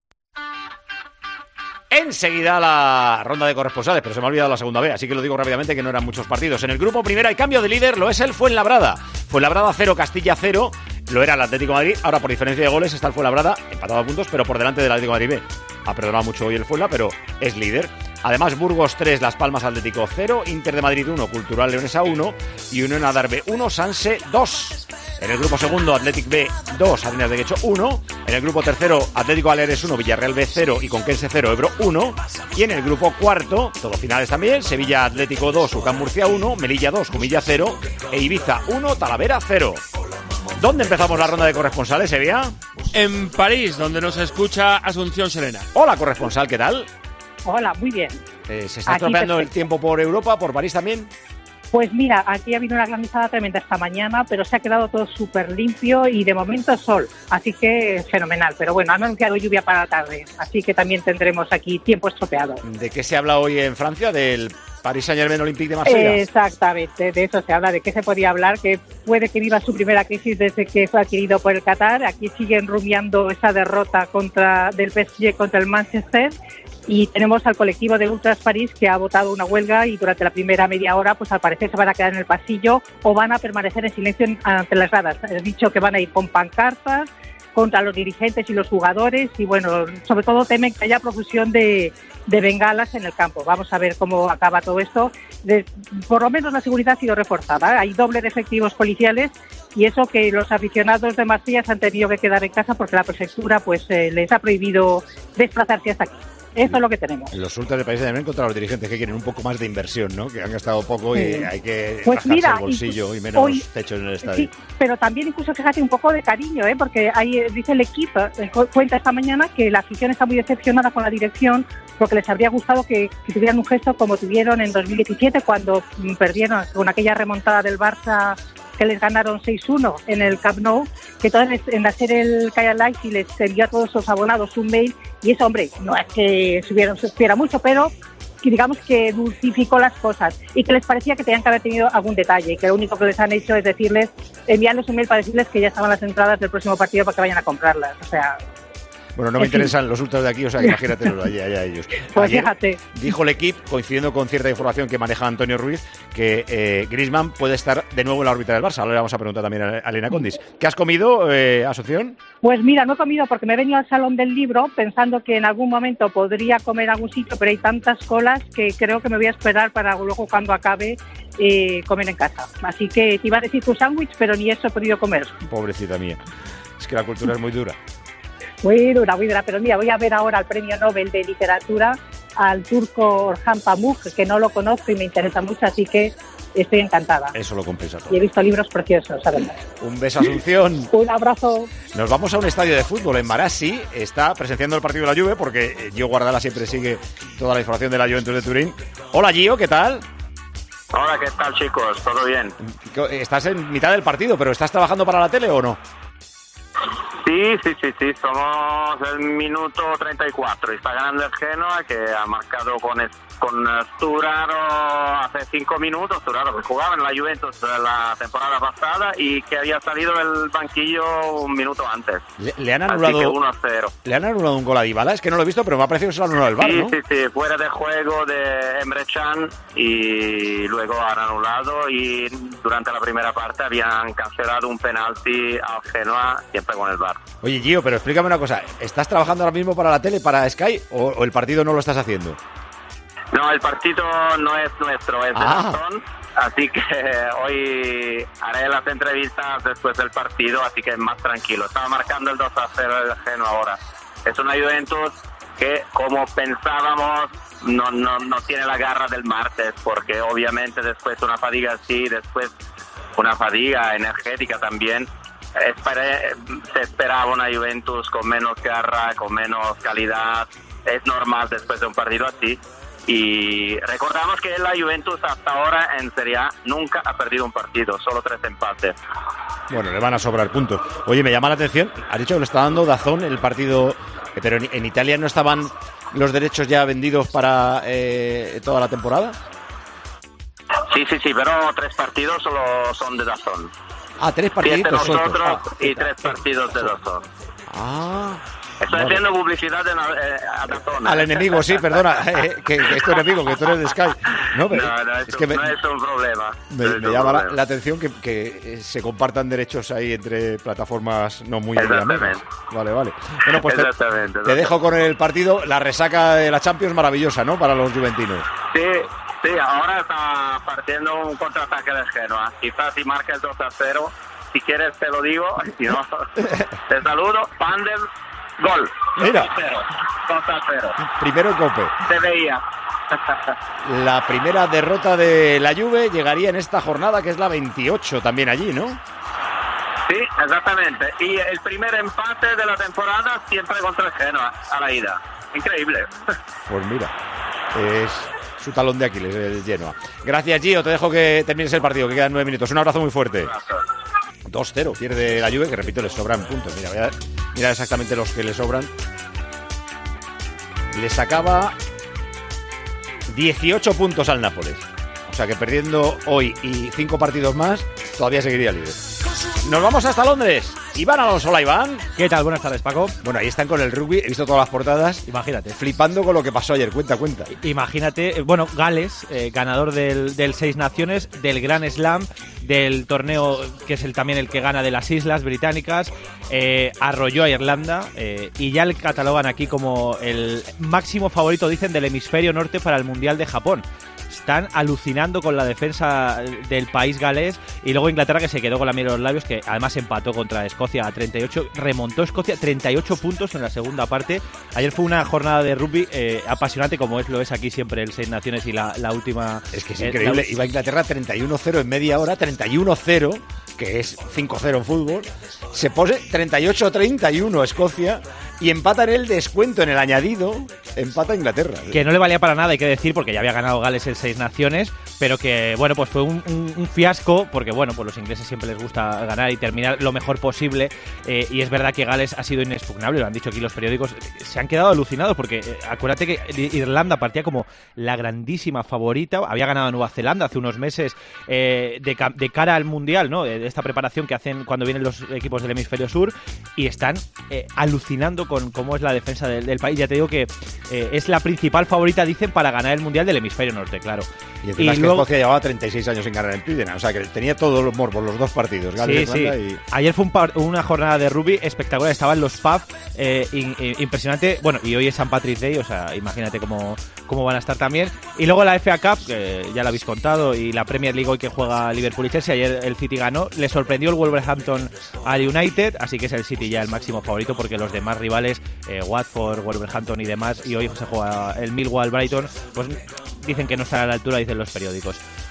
Enseguida la ronda de corresponsales, pero se me ha olvidado la segunda B, así que lo digo rápidamente que no eran muchos partidos. En el grupo primero hay cambio de líder, lo es el Fuenlabrada. Fuenlabrada cero, Castilla cero, lo era el Atlético de Madrid. Ahora por diferencia de goles está el Fuenlabrada empatado a puntos, pero por delante del Atlético de Madrid B. Ha perdonado mucho hoy el Fuenla, pero es líder. Además Burgos tres, Las Palmas Atlético cero, Inter de Madrid uno, Cultural Leonesa uno y Unión Adarve uno, Sanse dos. En el grupo segundo, Athletic B dos, Arenas de Guecho uno. En el grupo tercero, Atlético Baleares uno, Villarreal B cero y Conquense cero, Ebro uno. Y en el grupo cuarto, todos finales también, Sevilla Atlético dos, UCAM Murcia uno, Melilla dos, Jumilla cero e Ibiza uno, Talavera cero. ¿Dónde empezamos la ronda de corresponsales, Sevilla? En París, donde nos escucha Asunción Serena. Hola, corresponsal, ¿qué tal? Hola, muy bien. Eh, ¿Se está Aquí estropeando el perfecto. tiempo por Europa, por París también? Pues mira, aquí ha habido una granizada tremenda esta mañana, pero se ha quedado todo súper limpio y de momento sol, así que fenomenal. Pero bueno, han anunciado lluvia para la tarde, así que también tendremos aquí tiempo estropeado. ¿De qué se habla hoy en Francia? ¿Del Paris Saint-Germain Olympique de Marsella? Exactamente, de eso se habla, de qué se podía hablar, que puede que viva su primera crisis desde que fue adquirido por el Qatar. Aquí siguen rumiando esa derrota contra del P S G contra el Manchester. Y tenemos al colectivo de Ultras París que ha votado una huelga y durante la primera media hora pues al parecer se van a quedar en el pasillo o van a permanecer en silencio ante las gradas. Han dicho que van a ir con pancartas contra los dirigentes y los jugadores y bueno, sobre todo temen que haya profusión de, de bengalas en el campo. Vamos a ver cómo acaba todo esto. De, por lo menos la seguridad ha sido reforzada. Hay doble de efectivos policiales y eso que los aficionados de Marsella se han tenido que quedar en casa porque la prefectura pues eh, les ha prohibido desplazarse hasta aquí. Eso es lo que tenemos. Los ultras de País de Saint-Germain contra los dirigentes que quieren un poco más de inversión, ¿no? Que han gastado poco y Sí. hay que Pues rascarse mira, el bolsillo y menos hoy- techos en el estadio. Sí, pero también incluso fíjate un poco de cariño, ¿eh? Porque ahí eh, dice el equipo, eh, cu- cuenta esta mañana que la afición está muy decepcionada con la dirección porque les habría gustado que, que tuvieran un gesto como tuvieron en dos mil diecisiete cuando mm, perdieron con aquella remontada del Barça que les ganaron seis uno en el Camp Nou, que entonces en hacer el Kaya Live y les envió a todos los abonados un mail y eso, hombre, no es que supiera, supiera mucho, pero que digamos que dulcificó las cosas y que les parecía que tenían que haber tenido algún detalle y que lo único que les han hecho es decirles, enviarles un mail para decirles que ya estaban las entradas del próximo partido para que vayan a comprarlas. O sea, Bueno, no me en fin. interesan los ultras de aquí, o sea, imagínatelo allá, allá ellos. Pues Ayer fíjate. dijo el equipo, coincidiendo con cierta información que maneja Antonio Ruiz, que eh, Griezmann puede estar de nuevo en la órbita del Barça. Ahora le vamos a preguntar también a Elena Condis. ¿Qué has comido, eh, Asunción? Pues mira, no he comido porque me he venido al Salón del Libro pensando que en algún momento podría comer a algún sitio, pero hay tantas colas que creo que me voy a esperar para luego cuando acabe eh, comer en casa. Así que te iba a decir tu sándwich, pero ni eso he podido comer. Pobrecita mía. Es que la cultura es muy dura. Muy dura, muy dura. Pero mira, voy a ver ahora al Premio Nobel de Literatura, al turco Orhan Pamuk, que no lo conozco y me interesa mucho, así que estoy encantada. Eso lo compensa todo. Y he visto libros preciosos, además. Un beso, Asunción. Un abrazo. Nos vamos a un estadio de fútbol en Marassi. Está presenciando el partido de la Juve porque Gio Guardala siempre sigue toda la información de la Juventus de Turín. Hola, Gio, ¿qué tal? Hola, ¿qué tal, chicos? ¿Todo bien? Estás en mitad del partido, pero ¿estás trabajando para la tele o no? Sí, sí, sí, sí, somos el minuto treinta y cuatro. Está ganando el Genoa, que ha marcado con, con Sturaro hace cinco minutos. Sturaro que jugaba en la Juventus la temporada pasada y que había salido del banquillo un minuto antes. Le, le han anulado Así que uno a cero. ¿Le han anulado un gol a Dybala? Es que no lo he visto, pero me ha parecido que se lo han anulado el V A R, Sí, ¿no? sí, sí, fuera de juego de Emre Can y luego han anulado y durante la primera parte habían cancelado un penalti al Genoa siempre con el V A R. Oye, Gio, pero explícame una cosa. ¿Estás trabajando ahora mismo para la tele, para Sky, o, o el partido no lo estás haciendo? No, el partido no es nuestro, es de Ah. Dazón, así que hoy haré las entrevistas después del partido, así que es más tranquilo. Estaba marcando el dos a cero del Genoa ahora. Es una Juventus que, como pensábamos, no, no, no tiene la garra del martes, porque obviamente después una fatiga así, después una fatiga energética también. Esperé, se esperaba una Juventus con menos garra, con menos calidad. Es normal después de un partido así. Y recordamos que la Juventus hasta ahora en Serie A nunca ha perdido un partido, solo tres empates. Bueno, le van a sobrar puntos. Oye, me llama la atención, ha dicho que lo está dando Dazón el partido, pero en, en Italia no estaban los derechos ya vendidos para eh, toda la temporada. Sí, sí, sí, pero tres partidos solo son de Dazón. Ah, tres partiditos Siete nosotros sueltos. y tres partidos de Dazón. Ah. Estoy vale. haciendo publicidad de, eh, a Dazón. Al enemigo, sí, perdona, eh, que, que es tu enemigo, que tú eres de Sky. No, pero No, no, es, es que un, me, no es un problema. me, no es me un llama la, problema. la atención que, que se compartan derechos ahí entre plataformas no muy Exactamente. amigas. Vale, vale. Bueno, pues te, Exactamente, te exactamente. dejo con el partido. La resaca de la Champions maravillosa, ¿no? Para los juventinos. Sí, sí, ahora está partiendo un contraataque del Genoa. Quizás si marca el dos a cero, si quieres te lo digo, si no, te saludo. Pandel, gol. Mira. dos a cero. Primero en Cope. Se veía. La primera derrota de la Juve llegaría en esta jornada, que es la veintiocho, también allí, ¿no? Sí, exactamente. Y el primer empate de la temporada siempre contra el Genoa, a la ida. Increíble. Pues mira, es su talón de Aquiles, el Genoa. Gracias, Gio. Te dejo que termines el partido, que quedan nueve minutos. Un abrazo muy fuerte. dos cero, pierde la Juve, que repito, les sobran puntos. Mira, voy a mirar exactamente los que le sobran. Le sacaba dieciocho puntos al Nápoles. O sea que perdiendo hoy y cinco partidos más, todavía seguiría líder. Nos vamos hasta Londres. Iván Alonso, hola Iván. ¿Qué tal? Buenas tardes, Paco. Bueno, ahí están con el rugby, he visto todas las portadas. Imagínate. Flipando con lo que pasó ayer, cuenta, cuenta. Imagínate, bueno, Gales, eh, ganador del, del Seis Naciones, del Grand Slam, del torneo que es el, también el que gana de las Islas Británicas, eh, arrolló a Irlanda eh, y ya le catalogan aquí como el máximo favorito, dicen, del hemisferio norte para el Mundial de Japón. Están alucinando con la defensa del país galés y luego Inglaterra, que se quedó con la miel en los labios, que además empató contra Escocia a treinta y ocho, remontó Escocia treinta y ocho puntos en la segunda parte. Ayer fue una jornada de rugby eh, apasionante, como es lo es aquí siempre el Seis Naciones y la, la última. Es que es eh, increíble, la... iba a Inglaterra treinta y uno cero en media hora, treinta y uno cero, que es cinco cero en fútbol, se pone treinta y ocho treinta y uno Escocia y empata en el descuento, en el añadido, empata Inglaterra. Que no le valía para nada, hay que decir, porque ya había ganado Gales el Seis Naciones, pero que, bueno, pues fue un, un, un fiasco, porque, bueno, pues los ingleses siempre les gusta ganar y terminar lo mejor posible, eh, y es verdad que Gales ha sido inexpugnable, lo han dicho aquí los periódicos, se han quedado alucinados, porque eh, acuérdate que Irlanda partía como la grandísima favorita, había ganado a Nueva Zelanda hace unos meses eh, de, de cara al Mundial, ¿no?, de esta preparación que hacen cuando vienen los equipos del hemisferio sur, y están eh, alucinando con cómo es la defensa del, del país. Ya te digo que eh, es la principal favorita, dicen, para ganar el Mundial del hemisferio norte, claro. Y encima y es que luego... Escocia llevaba treinta y seis años sin ganar en Twidena, o sea que tenía todos los morbos, los dos partidos, Gales, sí, Irlanda sí. y... Ayer fue un par, una jornada de rugby espectacular, estaban los pubs, eh, in, in, impresionante, bueno, y hoy es San Patrick's Day, o sea, imagínate cómo, cómo van a estar también. Y luego la F A Cup, que ya la habéis contado, y la Premier League hoy que juega Liverpool y Chelsea, ayer el City ganó, le sorprendió el Wolverhampton al United, así que es el City ya el máximo favorito, porque los demás rivales, eh, Watford, Wolverhampton y demás, y hoy se juega el Millwall Brighton, pues dicen que no estará a la altura, dicen los periódicos.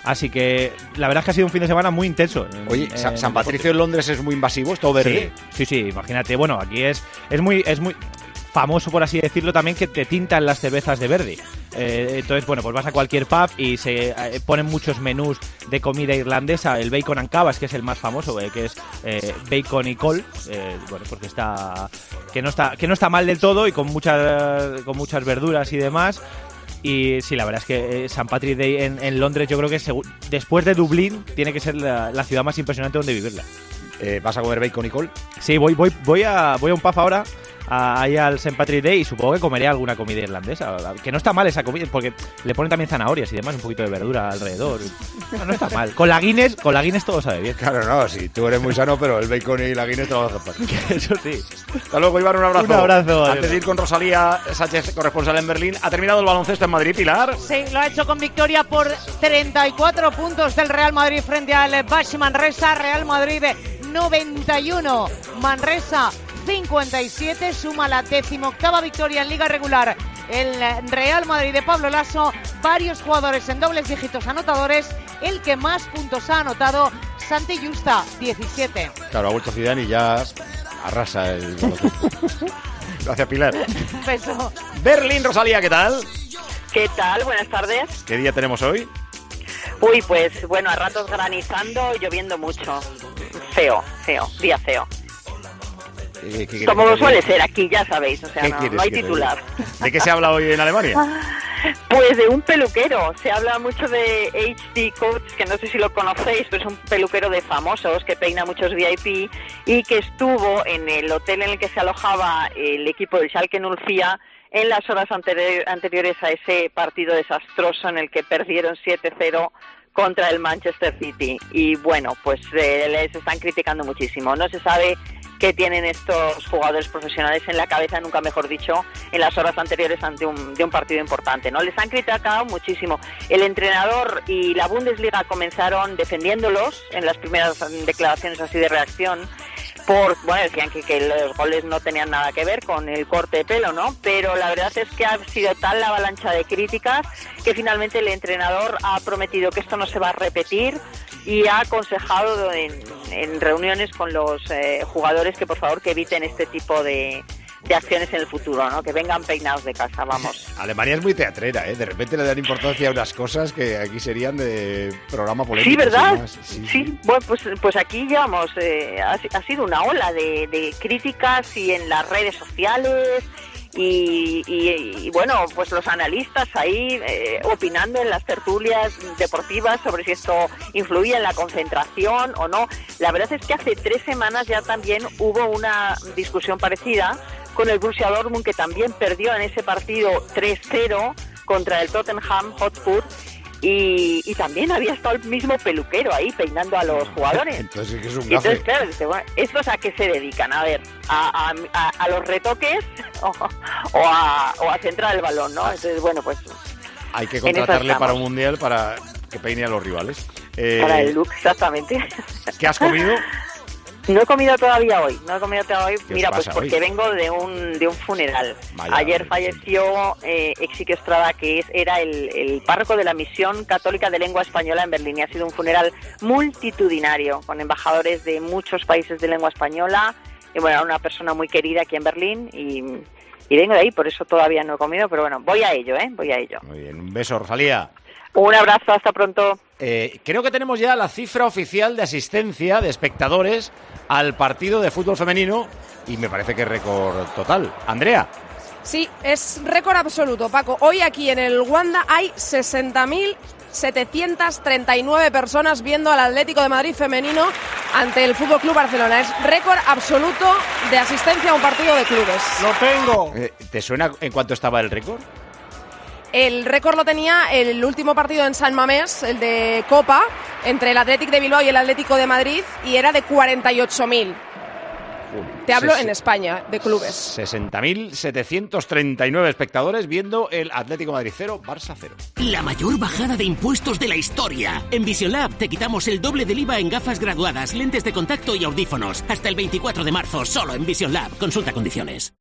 Así que la verdad es que ha sido un fin de semana muy intenso. Oye, en, San, en San Patricio en Londres es muy invasivo, es todo verde. Sí, sí, sí, imagínate. Bueno, aquí es, es muy... Es muy famoso, por así decirlo, también que te tintan las cervezas de verde. Eh, entonces, bueno, pues vas a cualquier pub y se eh, ponen muchos menús de comida irlandesa. El bacon and cabas, que es el más famoso, eh, que es eh, bacon y col. Eh, bueno, porque está que no está que no está mal del todo y con muchas con muchas verduras y demás. Y sí, la verdad es que eh, San Patrick's Day en, en Londres, yo creo que segu- después de Dublín tiene que ser la, la ciudad más impresionante donde vivirla. Eh, ¿Vas a comer bacon y col? Sí, voy voy voy a voy a un pub ahora. Ahí al Saint Patrick's Day y supongo que comeré alguna comida irlandesa, que no está mal esa comida porque le ponen también zanahorias y demás, un poquito de verdura alrededor. No, no está mal. Con la Guinness, con la Guinness todo sabe bien. Claro, no, si tú eres muy sano, pero el bacon y la Guinness te lo vas a hacer. Eso sí. Hasta luego, Iván, un abrazo. Un abrazo. Antes de ir con Rosalía Sánchez, corresponsal en Berlín, ¿ha terminado el baloncesto en Madrid, Pilar? Sí, lo ha hecho con victoria por treinta y cuatro puntos del Real Madrid frente al Baxi Manresa. Real Madrid noventa y uno, Manresa cincuenta y siete, suma la decimoctava victoria en Liga Regular. El Real Madrid de Pablo Lasso, varios jugadores en dobles dígitos anotadores. El que más puntos ha anotado, Santi Justa, diecisiete. Claro, ha vuelto Zidane y ya arrasa el baloncesto. Gracias, Pilar. Un beso. Berlín, Rosalía, ¿qué tal? ¿Qué tal? Buenas tardes. ¿Qué día tenemos hoy? Uy, pues bueno, a ratos granizando, lloviendo mucho. Feo, feo, día feo. Eh, ¿qué Como que lo suele ser aquí, ya sabéis, o sea, no, no hay titular. ¿De qué se habla hoy en Alemania? Pues de un peluquero. Se habla mucho de H D Coats, que no sé si lo conocéis, pero es un peluquero de famosos que peina muchos V I P y que estuvo en el hotel en el que se alojaba el equipo del Schalke Nulfia en las horas anteri- anteriores a ese partido desastroso en el que perdieron siete cero contra el Manchester City. Y bueno, pues eh, les están criticando muchísimo. No se sabe qué tienen estos jugadores profesionales en la cabeza, nunca mejor dicho, en las horas anteriores ante un, de un partido importante, ¿no? Les han criticado muchísimo. El entrenador y la Bundesliga comenzaron defendiéndolos en las primeras declaraciones así de reacción, por, bueno, decían que, que los goles no tenían nada que ver con el corte de pelo, ¿no? Pero la verdad es que ha sido tal la avalancha de críticas que finalmente el entrenador ha prometido que esto no se va a repetir y ha aconsejado en, en reuniones con los eh, jugadores que por favor que eviten este tipo de, de acciones en el futuro, ¿no? Que vengan peinados de casa, vamos. Alemania es muy teatrera, ¿eh? De repente le dan importancia a unas cosas que aquí serían de programa polémico. Sí, ¿verdad? Sí, sí, sí. Bueno, pues, pues aquí llevamos, eh, ha, ha sido una ola de, de críticas y en las redes sociales y, y, y bueno, pues los analistas ahí eh, opinando en las tertulias deportivas sobre si esto influía en la concentración o no. La verdad es que hace tres semanas ya también hubo una discusión parecida con el Borussia Dortmund, que también perdió en ese partido tres cero contra el Tottenham Hotspur. Y, y también había estado el mismo peluquero ahí peinando a los jugadores. Entonces, ¿qué es un gafe? Entonces, claro, dice, bueno, ¿estos a qué se dedican? A ver, a, a, a los retoques o, o, a, o a centrar el balón, ¿no? Entonces, bueno, pues... Hay que contratarle para un mundial para que peine a los rivales. Eh, para el look, exactamente. ¿Qué has comido? No he comido todavía hoy, no he comido todavía hoy. Mira, pues porque hoy? vengo de un de un funeral. Vaya, Ayer falleció eh, Exiquio Estrada, que es, era el, el párroco de la Misión Católica de Lengua Española en Berlín. Y ha sido un funeral multitudinario, con embajadores de muchos países de lengua española. Y bueno, era una persona muy querida aquí en Berlín y, y vengo de ahí, por eso todavía no he comido. Pero bueno, voy a ello, ¿eh? Voy a ello. Muy bien, un beso, Rosalía. Un abrazo, hasta pronto. Eh, creo que tenemos ya la cifra oficial de asistencia de espectadores al partido de fútbol femenino y me parece que es récord total. Andrea. Sí, es récord absoluto, Paco. Hoy aquí en el Wanda hay sesenta mil setecientas treinta y nueve personas viendo al Atlético de Madrid femenino ante el F C Barcelona. Es récord absoluto de asistencia a un partido de clubes. ¡Lo tengo! Eh, ¿Te suena en cuánto estaba el récord? El récord lo tenía el último partido en San Mamés, el de Copa, entre el Athletic de Bilbao y el Atlético de Madrid, y era de cuarenta y ocho mil. Te hablo en España, de clubes. sesenta mil setecientos treinta y nueve espectadores viendo el Atlético de Madrid cero, Barça cero. La mayor bajada de impuestos de la historia. En Vision Lab te quitamos el doble del I V A en gafas graduadas, lentes de contacto y audífonos. Hasta el veinticuatro de marzo, solo en Vision Lab. Consulta condiciones.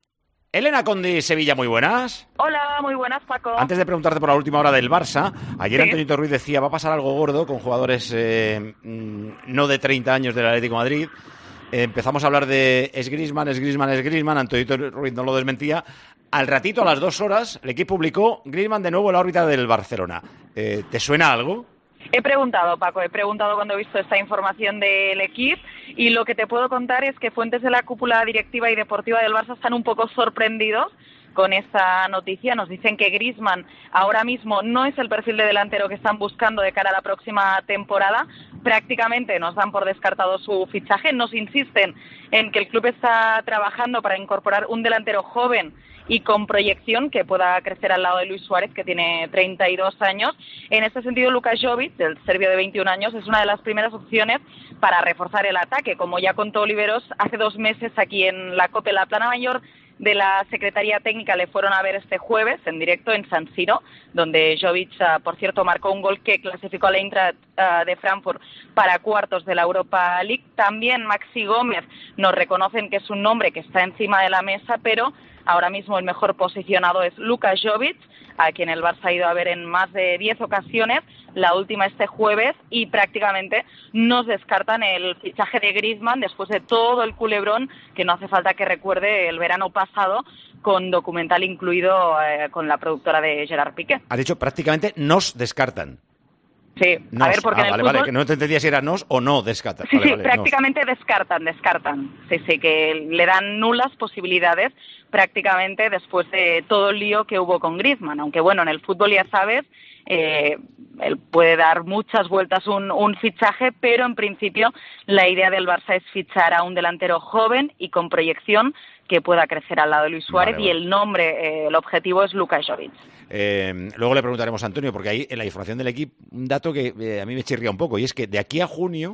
Elena Condi, Sevilla, muy buenas. Hola, muy buenas, Paco. Antes de preguntarte por la última hora del Barça, ayer Sí. Antonio Ruiz decía, va a pasar algo gordo con jugadores eh, no de treinta años del Atlético de Madrid. Eh, empezamos a hablar de es Griezmann, es Griezmann, es Griezmann, Antonio Ruiz no lo desmentía. Al ratito, a las dos horas, el equipo publicó Griezmann de nuevo en la órbita del Barcelona. Eh, ¿Te suena algo? He preguntado, Paco, he preguntado cuando he visto esta información del equipo y lo que te puedo contar es que fuentes de la cúpula directiva y deportiva del Barça están un poco sorprendidos con esta noticia. Nos dicen que Griezmann ahora mismo no es el perfil de delantero que están buscando de cara a la próxima temporada. Prácticamente nos dan por descartado su fichaje. Nos insisten en que el club está trabajando para incorporar un delantero joven y con proyección que pueda crecer al lado de Luis Suárez, que tiene treinta y dos años. En este sentido, Luka Jovic, el serbio de veintiún años, es una de las primeras opciones para reforzar el ataque. Como ya contó Oliveros hace dos meses aquí en la COPE, la plana mayor de la Secretaría Técnica le fueron a ver este jueves en directo en San Siro, donde Jovic, uh, por cierto, marcó un gol que clasificó a la Eintracht uh, de Frankfurt para cuartos de la Europa League. También Maxi Gómez nos reconocen que es un nombre que está encima de la mesa, pero ahora mismo el mejor posicionado es Luka Jovic, a quien el Barça ha ido a ver en más de diez ocasiones, la última este jueves, y prácticamente nos descartan el fichaje de Griezmann después de todo el culebrón que no hace falta que recuerde el verano pasado, con documental incluido eh, con la productora de Gerard Piqué. Has dicho prácticamente nos descartan. Sí, Nos. a ver, porque ah, en el vale, fútbol... vale, que no te entendía si era nos o no descartan. Sí, vale, sí, vale, prácticamente descartan, descartan. Sí, sí, que le dan nulas posibilidades prácticamente después de todo el lío que hubo con Griezmann. Aunque bueno, en el fútbol ya sabes, eh, él puede dar muchas vueltas un, un fichaje, pero en principio la idea del Barça es fichar a un delantero joven y con proyección que pueda crecer al lado de Luis Suárez, Vale, vale. y el nombre, eh, el objetivo es Luka Jovic. Eh, luego le preguntaremos a Antonio, porque hay en la información del equipo un dato que eh, a mí me chirría un poco, y es que de aquí a junio,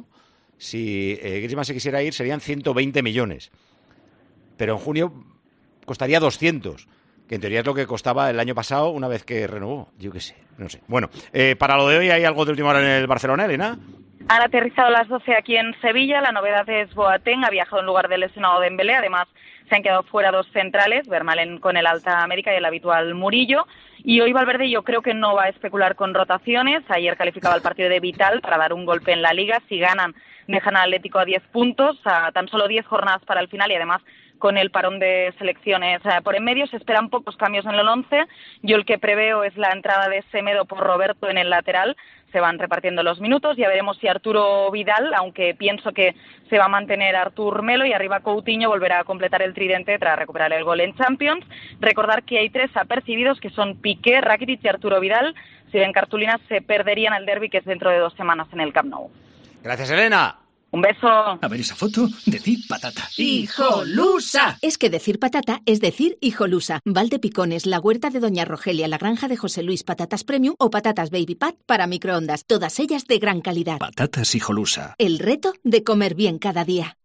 si eh, Griezmann se quisiera ir, serían ciento veinte millones. Pero en junio costaría doscientos, que en teoría es lo que costaba el año pasado una vez que renovó. Yo qué sé, no sé. Bueno, eh, para lo de hoy, ¿hay algo de última hora en el Barcelona, Elena? Han aterrizado a las doce aquí en Sevilla. La novedad es Boateng, ha viajado en lugar del lesionado Dembélé. Además, se han quedado fuera dos centrales, Vermaelen con el Alta América y el habitual Murillo. Y hoy Valverde yo creo que no va a especular con rotaciones. Ayer calificaba el partido de vital para dar un golpe en la Liga. Si ganan, dejan al Atlético a diez puntos, a tan solo diez jornadas para el final, y además con el parón de selecciones por en medio. Se esperan pocos cambios en el once. Yo el que preveo es la entrada de Semedo por Roberto en el lateral. Se van repartiendo los minutos. Ya veremos si Arturo Vidal, aunque pienso que se va a mantener Artur Melo, y arriba Coutinho volverá a completar el tridente tras recuperar el gol en Champions. Recordar que hay tres apercibidos, que son Piqué, Rakitic y Arturo Vidal. Si ven cartulinas, se perderían el derbi, que es dentro de dos semanas en el Camp Nou. Gracias, Elena. Un beso. A ver esa foto, decir patata. ¡Hijolusa! Es que decir patata es decir hijolusa. Valdepicones, la huerta de Doña Rogelia, la granja de José Luis, patatas premium o patatas baby pat para microondas. Todas ellas de gran calidad. Patatas hijolusa. El reto de comer bien cada día.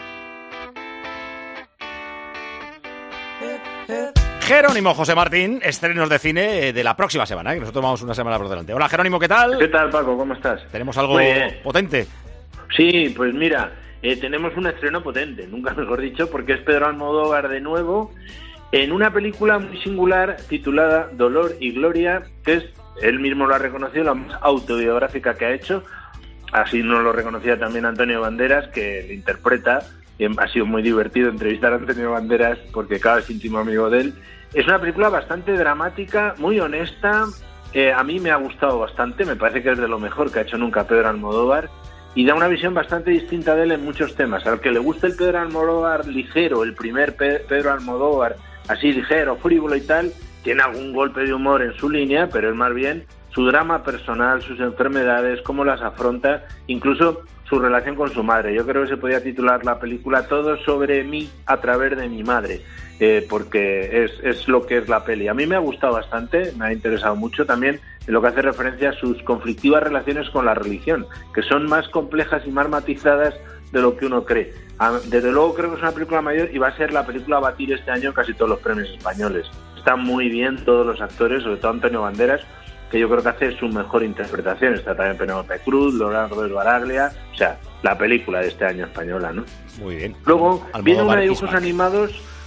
Jerónimo José Martín, estrenos de cine de la próxima semana, que nosotros vamos una semana por delante. Hola, Jerónimo, ¿qué tal? ¿Qué tal, Paco? ¿Cómo estás? ¿Tenemos algo potente? Sí, pues mira, eh, tenemos un estreno potente, nunca mejor dicho, porque es Pedro Almodóvar de nuevo en una película muy singular titulada Dolor y Gloria, que es, él mismo lo ha reconocido, la más autobiográfica que ha hecho. Así nos lo reconocía también Antonio Banderas, que le interpreta. Y ha sido muy divertido entrevistar a Antonio Banderas porque cada vez íntimo amigo de él. Es una película bastante dramática, muy honesta. Eh, a mí me ha gustado bastante, me parece que es de lo mejor que ha hecho nunca Pedro Almodóvar, y da una visión bastante distinta de él en muchos temas. Al que le guste el Pedro Almodóvar ligero, el primer Pe- Pedro Almodóvar así ligero, frívolo y tal, tiene algún golpe de humor en su línea, pero es más bien su drama personal, sus enfermedades, cómo las afronta, incluso su relación con su madre. Yo creo que se podía titular la película Todo sobre mí a través de mi madre, eh, porque es, es lo que es la peli. A mí me ha gustado bastante, me ha interesado mucho también en lo que hace referencia a sus conflictivas relaciones con la religión, que son más complejas y más matizadas de lo que uno cree. Desde luego creo que es una película mayor y va a ser la película a batir este año en casi todos los premios españoles. Están muy bien todos los actores, sobre todo Antonio Banderas, que yo creo que hace su mejor interpretación. Está también Penélope Cruz, Leonardo del Baraglia, o sea, la película de este año española, ¿no? Muy bien. Luego Almodóvar viene una de is dibujos back. animados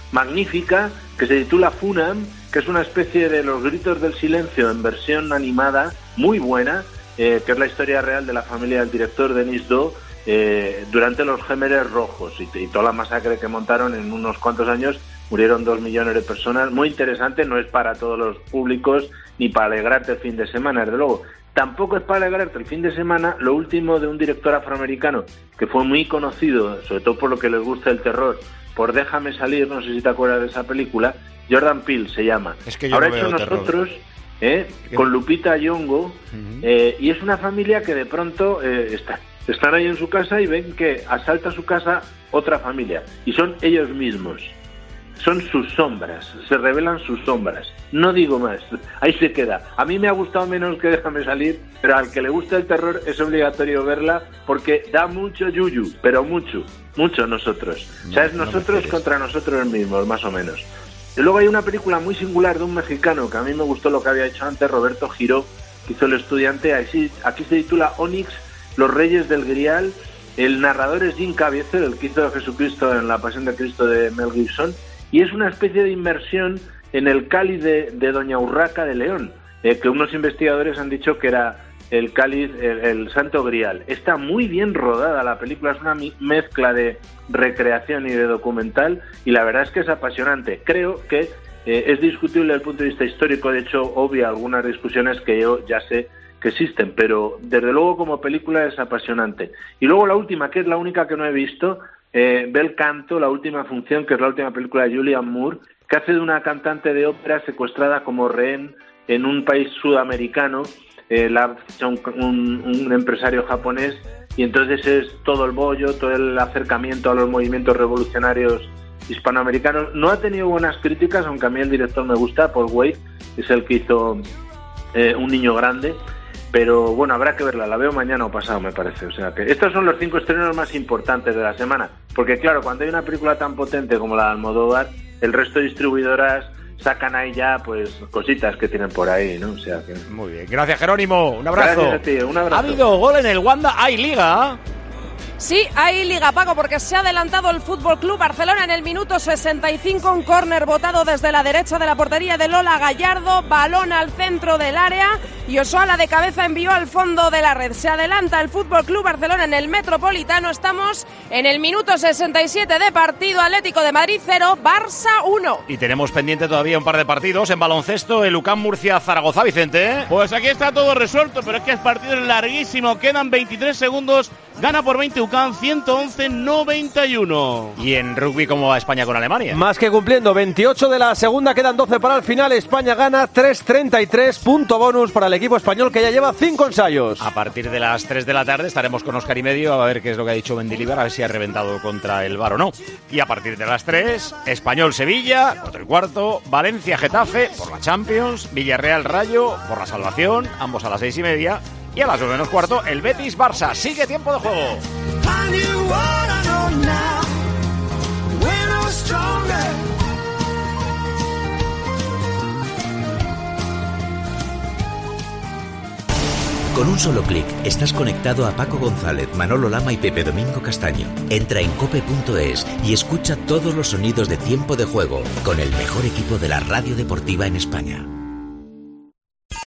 magnífica que se titula Funam, que es una especie de Los gritos del silencio en versión animada, muy buena, eh, que es la historia real de la familia del director Denis Do eh, durante los Gémeres Rojos y, y toda la masacre que montaron en unos cuantos años. Murieron dos millones de personas. Muy interesante, no es para todos los públicos ni para alegrarte el fin de semana, desde luego. Tampoco es para alegrarte el fin de semana lo último de un director afroamericano que fue muy conocido, sobre todo por lo que les gusta el terror, por Déjame salir, no sé si te acuerdas de esa película. Jordan Peele se llama. Es que yo Ahora no hecho veo nosotros, eh, con Lupita Nyong'o, uh-huh. eh, y es una familia que de pronto eh, está, están ahí en su casa y ven que asalta su casa otra familia, y son ellos mismos. Son sus sombras, se revelan sus sombras. No digo más, ahí se queda. A mí me ha gustado menos que Déjame salir, pero al que le gusta el terror es obligatorio verla porque da mucho yuyu, pero mucho, mucho nosotros. O sea, es nosotros contra nosotros mismos, más o menos. Y luego hay una película muy singular de un mexicano que a mí me gustó lo que había hecho antes, Roberto Giró, que hizo El estudiante. Aquí, aquí se titula Onix, Los Reyes del Grial. El narrador es Jim Caviezel, el que hizo Jesucristo en La Pasión de Cristo de Mel Gibson. Y es una especie de inmersión en el cáliz de, de Doña Urraca de León, eh, que unos investigadores han dicho que era el cáliz, el, el Santo Grial. Está muy bien rodada la película, es una mezcla de recreación y de documental, y la verdad es que es apasionante. Creo que eh, es discutible desde el punto de vista histórico, de hecho obvia algunas discusiones que yo ya sé que existen, pero desde luego como película es apasionante. Y luego la última, que es la única que no he visto, Eh, Bel Canto, la última función, que es la última película de Julianne Moore, que hace de una cantante de ópera secuestrada como rehén en un país sudamericano, eh, la un, un, un empresario japonés, y entonces es todo el bollo, todo el acercamiento a los movimientos revolucionarios hispanoamericanos. No ha tenido buenas críticas, aunque a mí el director me gusta, Paul Weitz, es el que hizo eh, Un niño grande. Pero bueno, habrá que verla, la veo mañana o pasado, me parece. O sea que estos son los cinco estrenos más importantes de la semana. Porque claro, cuando hay una película tan potente como la de Almodóvar, el resto de distribuidoras sacan ahí ya pues cositas que tienen por ahí, ¿no? O sea que... Muy bien, gracias Jerónimo, un abrazo. Gracias a ti, un abrazo. Ha habido gol en el Wanda, hay liga. Sí, hay Liga, Paco, porque se ha adelantado el F C Barcelona en el minuto sesenta y cinco, un córner botado desde la derecha de la portería de Lola Gallardo, balón al centro del área y Osoala de cabeza envió al fondo de la red. Se adelanta el F C Barcelona en el Metropolitano, estamos en el minuto sesenta y siete de partido, Atlético de Madrid cero, Barça uno. Y tenemos pendiente todavía un par de partidos en baloncesto, el U C A M Murcia-Zaragoza, Vicente. Pues aquí está todo resuelto, pero es que el partido es larguísimo, quedan veintitrés segundos, gana por veinte U C A M, ciento once noventa y uno. ¿Y en rugby cómo va España con Alemania? Más que cumpliendo, veintiocho de la segunda, quedan doce para el final, España gana tres treinta y tres, punto bonus para el equipo español que ya lleva cinco ensayos. A partir de las tres de la tarde estaremos con Óscar y medio a ver qué es lo que ha dicho Mendilibar, a ver si ha reventado contra el V A R o no. Y a partir de las tres, Español-Sevilla, cuatro y cuarto, Valencia-Getafe por la Champions, Villarreal-Rayo por la salvación, ambos a las seis y media. Y a las nueve menos cuarto, el Betis-Barça. Sigue tiempo de juego. Con un solo clic estás conectado a Paco González, Manolo Lama y Pepe Domingo Castaño. Entra en cope punto es y escucha todos los sonidos de tiempo de juego con el mejor equipo de la radio deportiva en España.